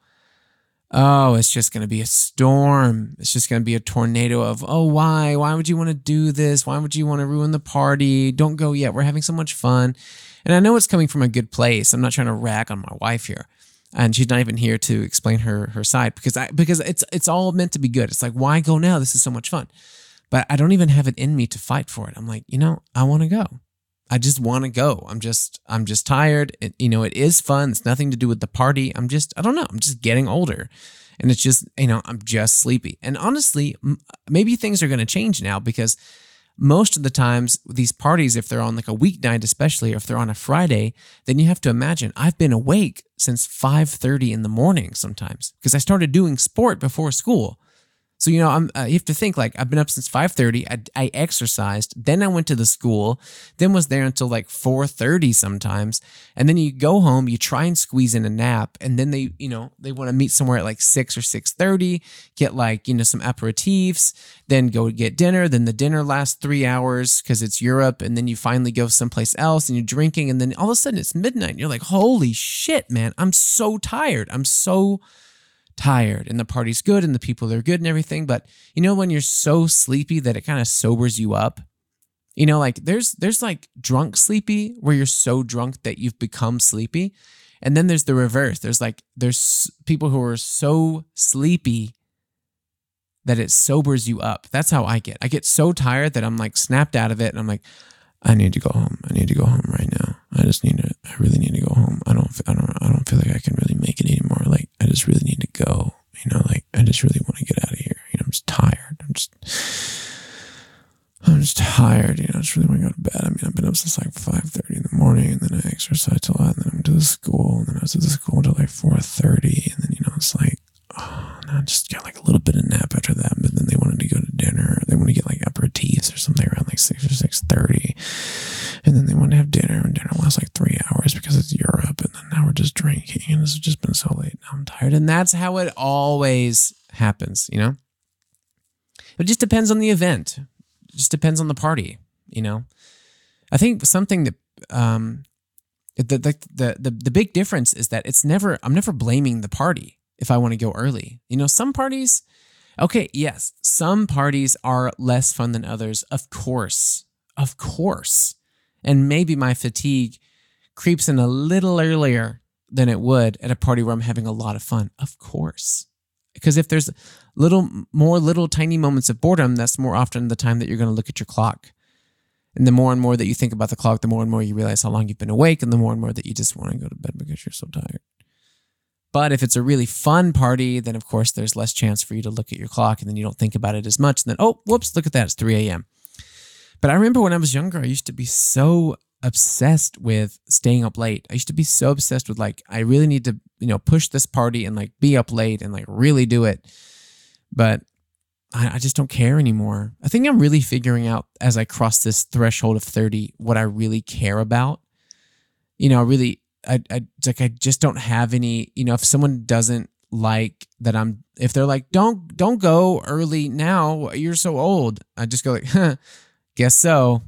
oh, it's just going to be a storm. It's just going to be a tornado of, oh, why? Why would you want to do this? Why would you want to ruin the party? Don't go yet. We're having so much fun. And I know it's coming from a good place. I'm not trying to rag on my wife here. And she's not even here to explain her side because it's all meant to be good. It's like, why go now? This is so much fun. But I don't even have it in me to fight for it. I'm like, I want to go. I just want to go. I'm just tired. It is fun. It's nothing to do with the party. I don't know. I'm just getting older. And it's just, I'm just sleepy. And honestly, maybe things are going to change now because most of the times these parties, if they're on like a weeknight, especially, or if they're on a Friday, then you have to imagine I've been awake since 5:30 in the morning sometimes because I started doing sport before school. So, you have to think like I've been up since 5:30. I exercised. Then I went to the school, then was there until like 4:30 sometimes. And then you go home, you try and squeeze in a nap. And then they want to meet somewhere at like 6 or 6:30, get like, some aperitifs, then go get dinner. Then the dinner lasts 3 hours because it's Europe. And then you finally go someplace else and you're drinking. And then all of a sudden it's midnight. And you're like, holy shit, man, I'm so tired. I'm so tired, and the party's good and the people are good and everything, but when you're so sleepy that it kind of sobers you up, like there's like drunk sleepy where you're so drunk that you've become sleepy, and then there's the reverse. There's people who are so sleepy that it sobers you up. That's how I get so tired that I'm like snapped out of it, and I'm like, I need to go home. I need to go home right now. I really need to go home. I don't feel like I can really make it anymore. Like, I just really need to go, like, I just really want to get out of here. I'm just tired. I'm just tired. I just really want to go to bed. I mean, I've been up since like 5:30 in the morning, and then I exercised a lot, and then I went to the school, and then I was at the school until like 4:30, and then, it's like, oh, and I just got like a little bit of nap after that, but then they wanted to go to dinner. They want to get like aperitifs or something around like 6 or 6:30. And then they want to have dinner, and dinner lasts like 3 hours because it's Europe. And then now we're just drinking, and it's just been so late. Now I'm tired. And that's how it always happens, It just depends on the event. It just depends on the party, I think something that the big difference is that I'm never blaming the party if I want to go early. Some parties, okay, yes, some parties are less fun than others, of course. And maybe my fatigue creeps in a little earlier than it would at a party where I'm having a lot of fun. Of course. Because if there's little tiny moments of boredom, that's more often the time that you're going to look at your clock. And the more and more that you think about the clock, the more and more you realize how long you've been awake, and the more and more that you just want to go to bed because you're so tired. But if it's a really fun party, then of course there's less chance for you to look at your clock, and then you don't think about it as much. And then, oh, whoops, look at that, it's 3 a.m. But I remember when I was younger, I used to be so obsessed with staying up late. I used to be so obsessed with like, I really need to push this party and like be up late and like really do it. But I just don't care anymore. I think I'm really figuring out as I cross this threshold of 30 what I really care about. I just don't have any, if someone doesn't like that if they're like, don't go early now, you're so old. I just go like, guess so.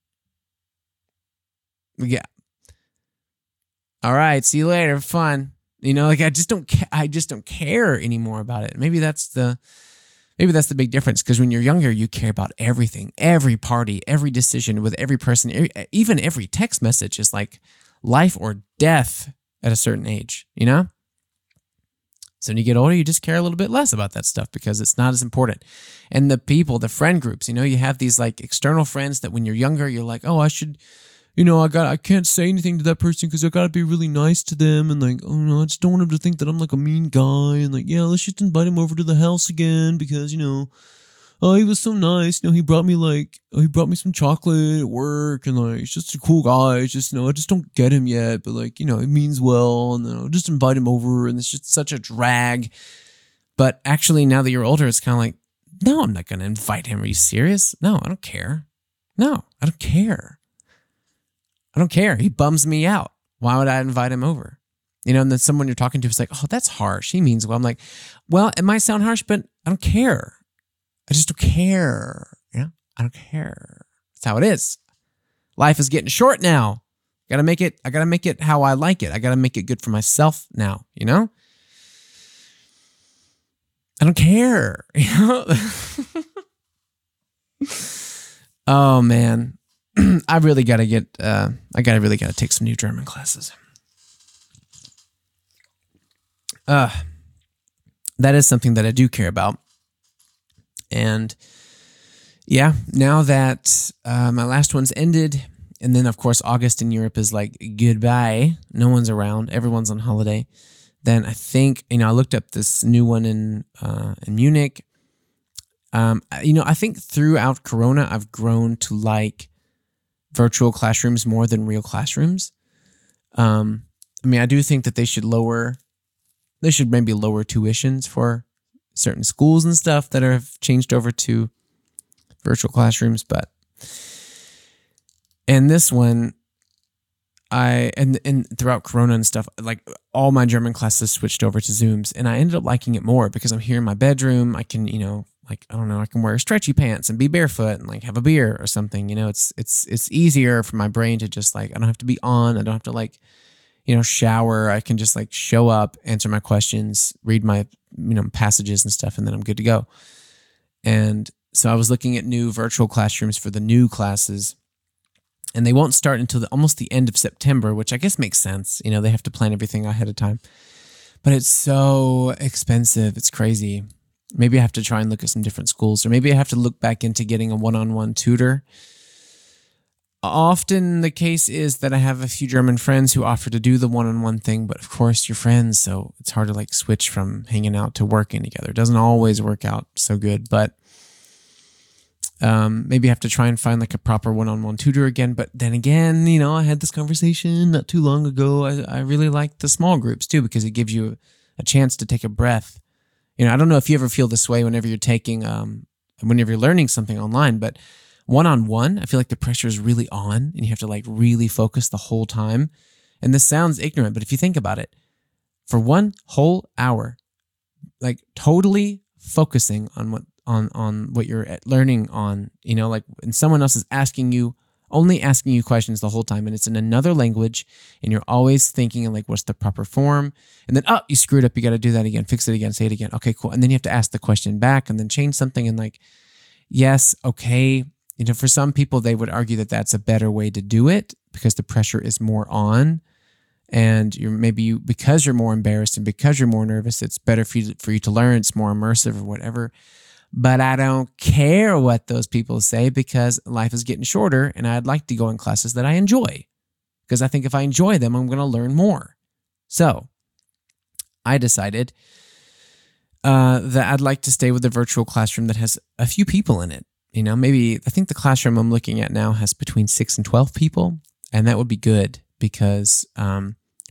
Yeah. All right. See you later. Fun. I just don't care anymore about it. Maybe that's the big difference. Because when you're younger, you care about everything, every party, every decision with every person, even every text message is like life or death at a certain age, So when you get older, you just care a little bit less about that stuff because it's not as important. And the friend groups, you have these like external friends that when you're younger, you're like, oh, I should, I can't say anything to that person because I got to be really nice to them. And like, oh no, I just don't want them to think that I'm like a mean guy. And like, yeah, let's just invite him over to the house again because, oh, he was so nice. He brought me some chocolate at work and like, he's just a cool guy. It's just, I just don't get him yet, but like, it means well. And then I'll just invite him over and it's just such a drag. But actually now that you're older, it's kind of like, no, I'm not going to invite him. Are you serious? No, I don't care. No, I don't care. I don't care. He bums me out. Why would I invite him over? And then someone you're talking to is like, oh, that's harsh. He means well. I'm like, well, it might sound harsh, but I don't care. I just don't care. I don't care. That's how it is. Life is getting short now. I gotta make it how I like it. I gotta make it good for myself now, I don't care. Oh man. I really gotta take some new German classes. That is something that I do care about. And yeah, now that my last one's ended, and then of course August in Europe is like goodbye. No one's around. Everyone's on holiday. Then I think I looked up this new one in Munich. I think throughout Corona I've grown to like virtual classrooms more than real classrooms. I do think that they should maybe lower tuitions for certain schools and stuff that have changed over to virtual classrooms, but and this one and throughout Corona and stuff, like all my German classes switched over to Zooms, and I ended up liking it more because I'm here in my bedroom. I can, like, I don't know, I can wear stretchy pants and be barefoot and like have a beer or something. It's easier for my brain to just like, I don't have to be on. I don't have to like, shower. I can just like show up, answer my questions, read my, passages and stuff, and then I'm good to go. And so I was looking at new virtual classrooms for the new classes, and they won't start until almost the end of September, which I guess makes sense. They have to plan everything ahead of time, but it's so expensive. It's crazy. Maybe I have to try and look at some different schools, or maybe I have to look back into getting a one-on-one tutor. Often the case is that I have a few German friends who offer to do the one-on-one thing, but of course you're friends, so it's hard to like switch from hanging out to working together. It doesn't always work out so good, but maybe I have to try and find like a proper one-on-one tutor again. But then again, I had this conversation not too long ago. I really like the small groups too, because it gives you a chance to take a breath. I don't know if you ever feel this way whenever you're learning something online, but one-on-one, I feel like the pressure is really on and you have to like really focus the whole time. And this sounds ignorant, but if you think about it, for one whole hour, like totally focusing on what you're learning on, like, and someone else is only asking you questions the whole time, and it's in another language, and you're always thinking like, what's the proper form? And then, you screwed up. You got to do that again, fix it again, say it again. Okay, cool. And then you have to ask the question back and then change something. And like, yes, okay. For some people, they would argue that that's a better way to do it because the pressure is more on, and because you're more embarrassed and because you're more nervous, it's better for you to learn. It's more immersive or whatever. But I don't care what those people say because life is getting shorter, and I'd like to go in classes that I enjoy because I think if I enjoy them, I'm going to learn more. So I decided that I'd like to stay with a virtual classroom that has a few people in it. I think the classroom I'm looking at now has between 6 and 12 people, and that would be good because,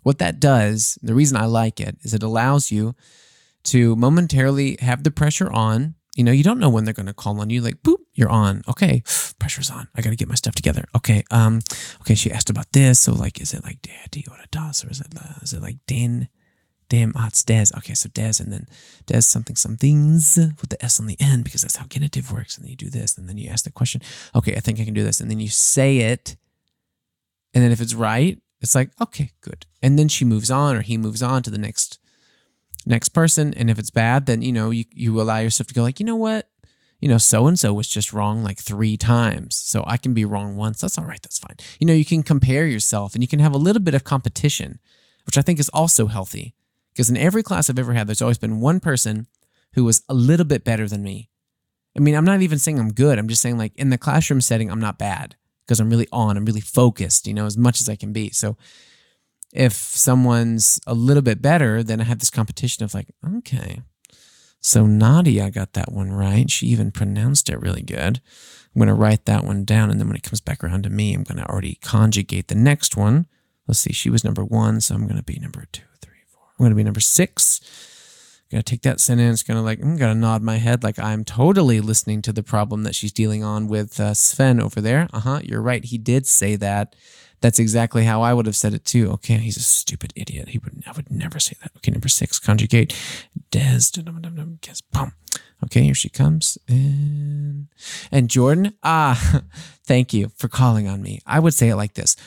what that does, the reason I like it, is it allows you to momentarily have the pressure on. You know, you don't know when they're going to call on you. Like, boop, you're on. Okay, pressure's on. I got to get my stuff together. Okay, she asked about this. So, like, is it like Daddy or Das, or is it like Den? Damn, it's Des. Okay, so Des, and then Des somethings with the S on the end, because that's how genitive works. And then you do this, and then you ask the question. Okay, I think I can do this. And then you say it. And then if it's right, it's like, okay, good. And then she moves on, or he moves on to the next person. And if it's bad, then, you know, you allow yourself to go like, you know what? You know, so-and-so was just wrong like 3 times. So I can be wrong once. That's all right. That's fine. You know, you can compare yourself, and you can have a little bit of competition, which I think is also healthy. Because in every class I've ever had, there's always been one person who was a little bit better than me. I mean, I'm not even saying I'm good. I'm just saying, like, in the classroom setting, I'm not bad because I'm really focused, you know, as much as I can be. So if someone's a little bit better, then I have this competition of like, okay, so Nadia got that one right. She even pronounced it really good. I'm going to write that one down, and then when it comes back around to me, I'm going to already conjugate the next one. Let's see, she was number 1, so I'm going to be number 2, 3, 4. I'm going to be number 6. Going to take that sentence, going to nod my head like I'm totally listening to the problem that she's dealing on with Sven over there. You're right. He did say that. That's exactly how I would have said it too. Okay, he's a stupid idiot. I would never say that. Okay, number 6, conjugate. Des, guess, boom. Okay, here she comes. And Jordan, thank you for calling on me. I would say it like this.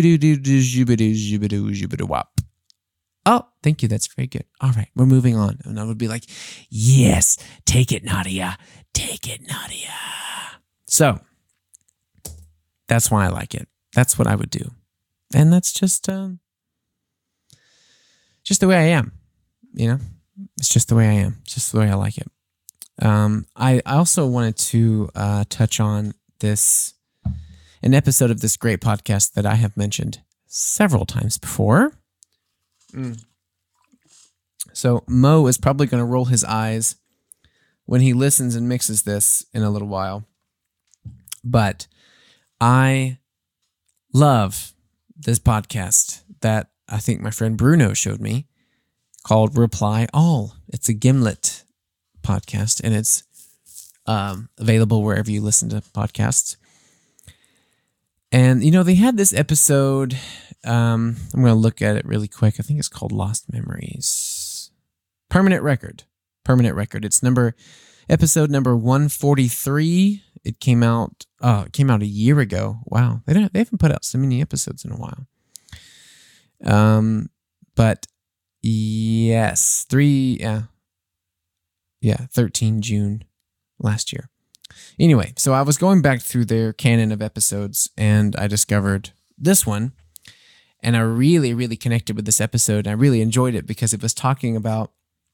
Wop. Oh, thank you. That's very good. All right, we're moving on. And I would be like, yes, take it, Nadia. Take it, Nadia. So that's why I like it. That's what I would do. And that's just the way I am, you know? It's just the way I am. It's just the way I like it. I also wanted to touch on an episode of this great podcast that I have mentioned several times before. So Mo is probably going to roll his eyes when he listens and mixes this in a little while. But I love this podcast that I think my friend Bruno showed me called Reply All. It's a Gimlet podcast, and it's available wherever you listen to podcasts. And, you know, they had this episode. I'm going to look at it really quick. I think it's called Lost Memories. Permanent Record. It's episode number 143. It came out a year ago. Wow. They haven't put out so many episodes in a while. But yes, 13 June last year. Anyway, so I was going back through their canon of episodes, and I discovered this one, and I really, really connected with this episode. And I really enjoyed it because it was talking about,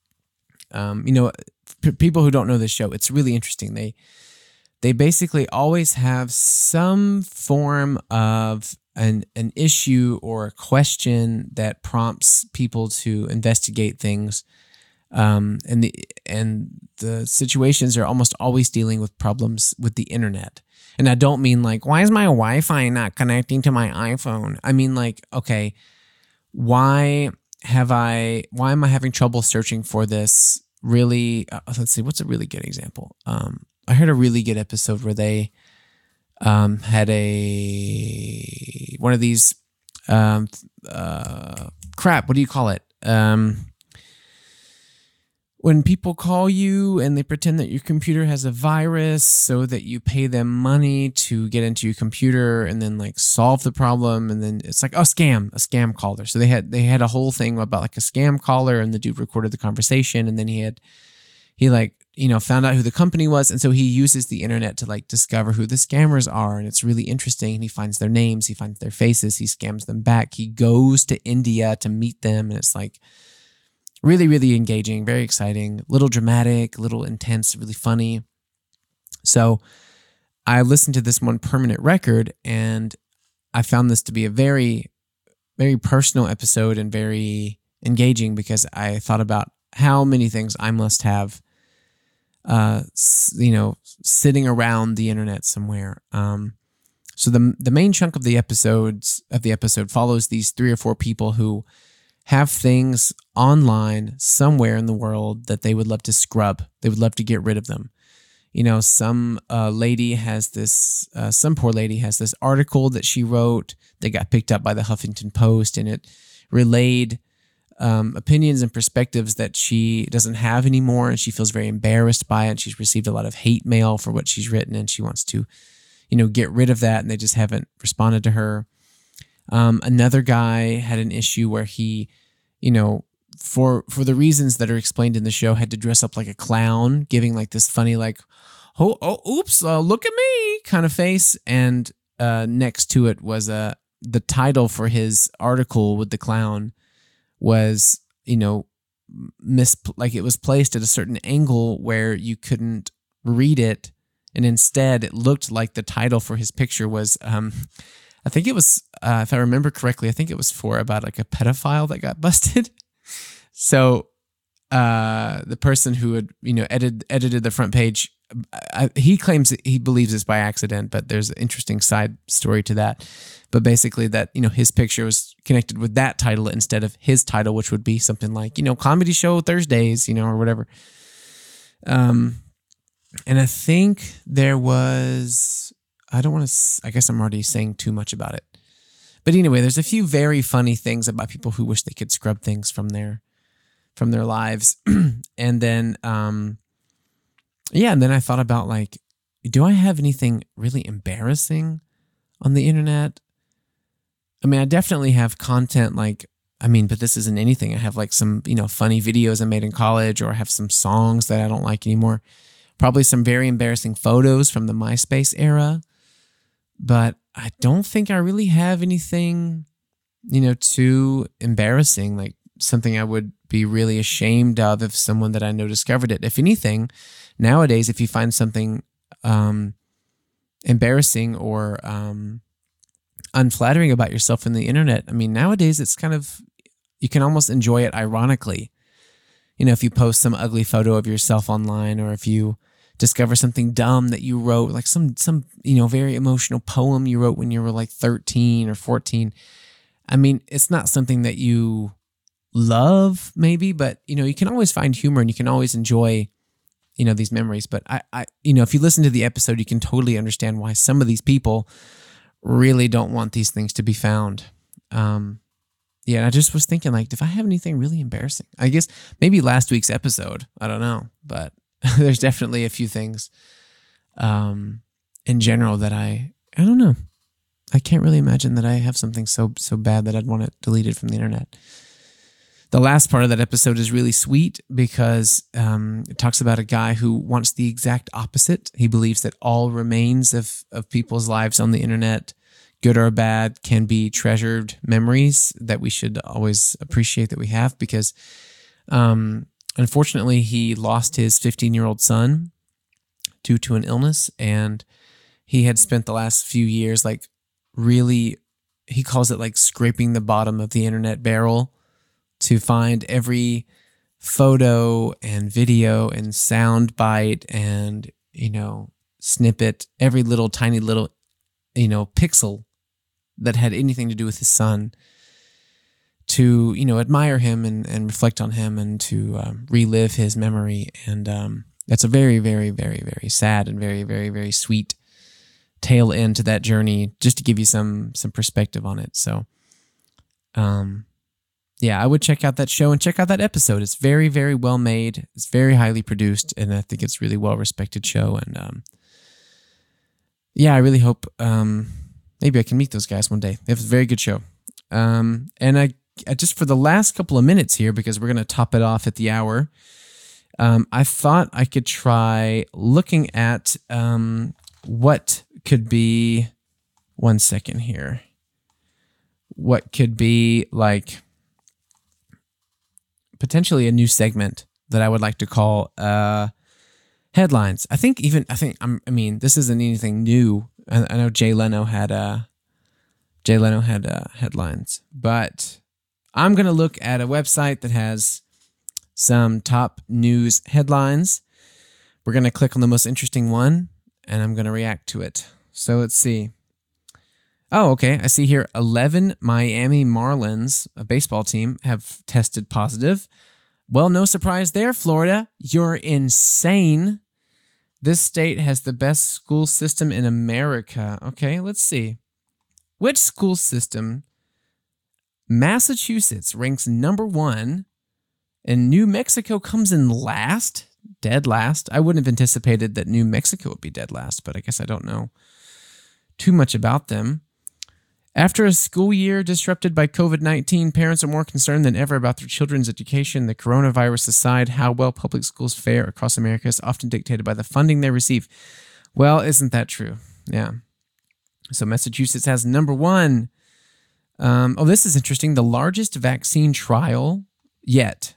people who don't know this show. It's really interesting. They basically always have some form of an issue or a question that prompts people to investigate things. And the situations are almost always dealing with problems with the internet. And I don't mean like, why is my Wi-Fi not connecting to my iPhone? I mean like, okay, why am I having trouble searching for this really, let's see, what's a really good example? I heard a really good episode where they had one of these what do you call it? When people call you and they pretend that your computer has a virus so that you pay them money to get into your computer and then like solve the problem, and then it's like a scam caller. So they had a whole thing about like a scam caller, and the dude recorded the conversation, and then he found out who the company was, and so he uses the internet to like discover who the scammers are, and it's really interesting. And he finds their names, he finds their faces, he scams them back. He goes to India to meet them, and it's like really, really engaging, very exciting, little dramatic, little intense, really funny. So I listened to this one, Permanent Record, and I found this to be a very, very personal episode and very engaging because I thought about how many things I must have sitting around the internet somewhere. So the main chunk of the episode follows these 3 or 4 people who have things online somewhere in the world that they would love to scrub. They would love to get rid of them. Some lady has this, some poor lady has this article that she wrote that got picked up by the Huffington Post, and it relayed opinions and perspectives that she doesn't have anymore, and she feels very embarrassed by it. She's received a lot of hate mail for what she's written, and she wants to, get rid of that, and they just haven't responded to her. Another guy had an issue where he, for the reasons that are explained in the show, had to dress up like a clown, giving like this funny, like, oops, look at me kind of face. And next to it was the title for his article with the clown was, like it was placed at a certain angle where you couldn't read it. And instead, it looked like the title for his picture was, I think it was, if I remember correctly, I think it was for about like a pedophile that got busted. So the person who had, edited the front page, he claims that he believes it's by accident, but there's an interesting side story to that. But basically that, his picture was connected with that title instead of his title, which would be something like, Comedy Show Thursdays, or whatever. And I think there was, I guess I'm already saying too much about it. But anyway, there's a few very funny things about people who wish they could scrub things from their lives. And then, and then I thought about like, do I have anything really embarrassing on the internet? I mean, I definitely have content but this isn't anything. I have like some, funny videos I made in college, or I have some songs that I don't like anymore. Probably some very embarrassing photos from the MySpace era. But I don't think I really have anything, too embarrassing, like something I would be really ashamed of if someone that I know discovered it. If anything, nowadays, if you find something embarrassing or unflattering about yourself in the internet, I mean, nowadays it's kind of, you can almost enjoy it ironically. If you post some ugly photo of yourself online, or if you discover something dumb that you wrote, like some very emotional poem you wrote when you were like 13 or 14. I mean, it's not something that you love maybe, but you can always find humor and you can always enjoy, these memories. But I if you listen to the episode, you can totally understand why some of these people really don't want these things to be found. And I just was thinking, like, if I have anything really embarrassing, I guess maybe last week's episode, I don't know, but there's definitely a few things in general that I don't know. I can't really imagine that I have something so bad that I'd want it deleted from the internet. The last part of that episode is really sweet because it talks about a guy who wants the exact opposite. He believes that all remains of people's lives on the internet, good or bad, can be treasured memories that we should always appreciate that we have, because unfortunately he lost his 15-year-old son due to an illness, and he had spent the last few years like really, he calls it like scraping the bottom of the internet barrel to find every photo and video and sound bite and, snippet, every little tiny little, pixel that had anything to do with his son, to, admire him and reflect on him and to relive his memory. And that's a very, very, very, very sad and very, very, very sweet tail end to that journey, just to give you some perspective on it. So, yeah, I would check out that show and check out that episode. It's very, very well made. It's very highly produced, and I think it's a really well-respected show. And yeah, I really hope maybe I can meet those guys one day. They have a very good show. And I just, for the last couple of minutes here, because we're going to top it off at the hour, I thought I could try looking at what could be, one second here, what could be like potentially a new segment that I would like to call headlines. I mean, this isn't anything new. I know Jay Leno had headlines, but I'm going to look at a website that has some top news headlines. We're going to click on the most interesting one, and I'm going to react to it. So let's see. Oh, okay. I see here 11 Miami Marlins, a baseball team, have tested positive. Well, no surprise there, Florida. You're insane. This state has the best school system in America. Okay, let's see. Which school system? Massachusetts ranks number 1, and New Mexico comes in last, dead last. I wouldn't have anticipated that New Mexico would be dead last, but I guess I don't know too much about them. After a school year disrupted by COVID-19, parents are more concerned than ever about their children's education. The coronavirus aside, how well public schools fare across America is often dictated by the funding they receive. Well, isn't that true? Yeah. So Massachusetts has number 1. This is interesting. The largest vaccine trial yet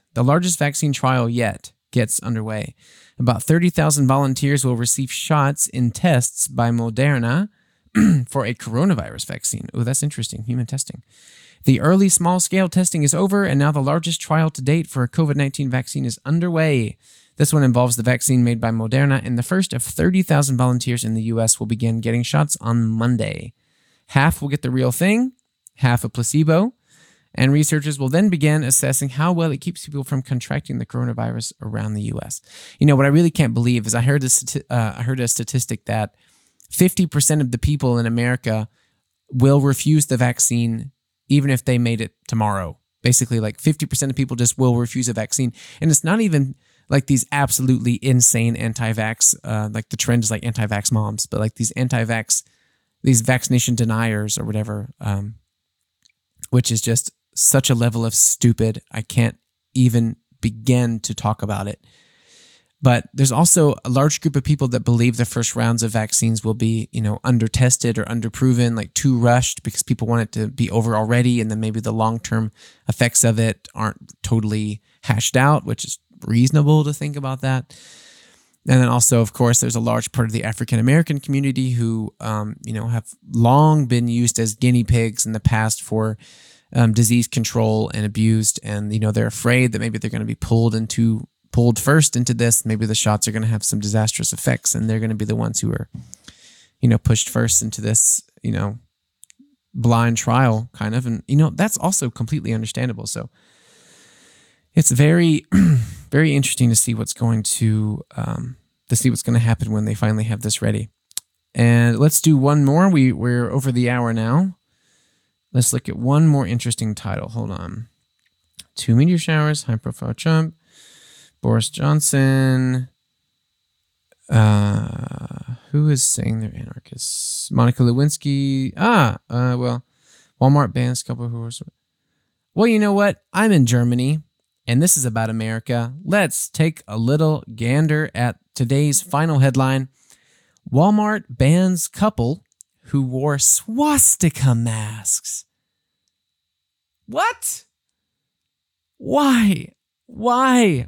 gets underway. About 30,000 volunteers will receive shots in tests by Moderna for a coronavirus vaccine. Oh, that's interesting. Human testing. The early small-scale testing is over, and now the largest trial to date for a COVID-19 vaccine is underway. This one involves the vaccine made by Moderna, and the first of 30,000 volunteers in the U.S. will begin getting shots on Monday. Half will get the real thing, half a placebo, and researchers will then begin assessing how well it keeps people from contracting the coronavirus around the U.S. You know, what I really can't believe is I heard a statistic that 50% of the people in America will refuse the vaccine even if they made it tomorrow. Basically, like 50% of people just will refuse a vaccine. And it's not even like these absolutely insane anti-vax, like the trend is like anti-vax moms, but like these these vaccination deniers or whatever, which is just such a level of stupid. I can't even begin to talk about it. But there's also a large group of people that believe the first rounds of vaccines will be, under-tested or under-proven, like too rushed because people want it to be over already, and then maybe the long-term effects of it aren't totally hashed out, which is reasonable to think about that. And then also, of course, there's a large part of the African-American community who, have long been used as guinea pigs in the past for disease control and abused, and, they're afraid that maybe they're going to be pulled first into this. Maybe the shots are going to have some disastrous effects, and they're going to be the ones who are, pushed first into this, blind trial kind of. And, that's also completely understandable. So it's very, very interesting to see what's going to happen when they finally have this ready. And let's do one more. We're over the hour now. Let's look at one more interesting title. Hold on. 2 meteor showers, high-profile Trump, Boris Johnson. Who is saying they're anarchists? Monica Lewinsky. Walmart bans couple who are. Well, you know what? I'm in Germany, and this is about America. Let's take a little gander at today's final headline. Walmart bans couple who wore swastika masks. What? Why? Why?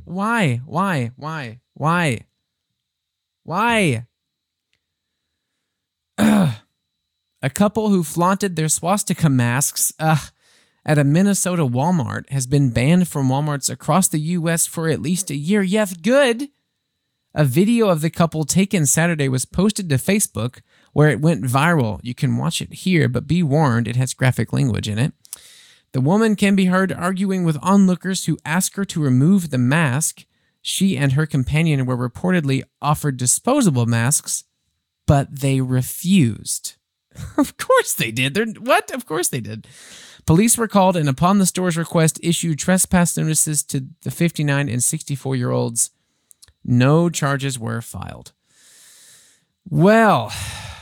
A couple who flaunted their swastika masks at a Minnesota Walmart has been banned from Walmarts across the U.S. for at least a year. Yes, good. A video of the couple taken Saturday was posted to Facebook where it went viral. You can watch it here, but be warned, it has graphic language in it. The woman can be heard arguing with onlookers who ask her to remove the mask. She and her companion were reportedly offered disposable masks, but they refused. Of course they did. What? Of course they did. Police were called and upon the store's request issued trespass notices to the 59 and 64-year-olds. No charges were filed. Well,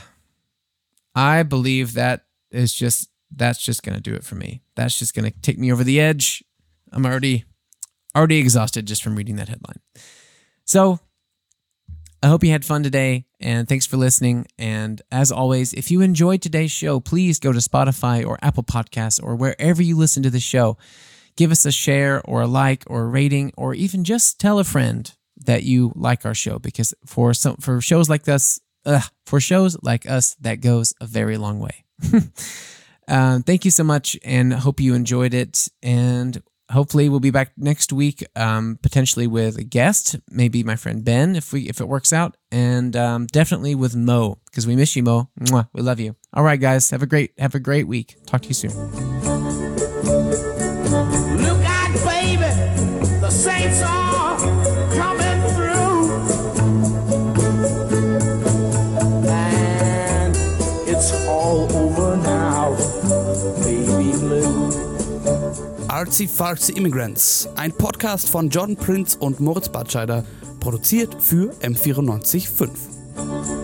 I believe that's just going to do it for me. That's just going to take me over the edge. I'm already exhausted just from reading that headline. So I hope you had fun today, and thanks for listening. And as always, if you enjoyed today's show, please go to Spotify or Apple Podcasts or wherever you listen to the show. Give us a share or a like or a rating, or even just tell a friend that you like our show, because for shows like us, that goes a very long way. Thank you so much, and hope you enjoyed it. And hopefully we'll be back next week, potentially with a guest, maybe my friend Ben, if it works out, and definitely with Mo, because we miss you, Mo. Mwah, we love you. All right, guys, have a great week. Talk to you soon. Look out, baby, the saints are coming through, and it's all over now, baby blue. Artsy Fartsy Immigrants, ein Podcast von John Prince und Moritz Batscheider, produziert für M94.5.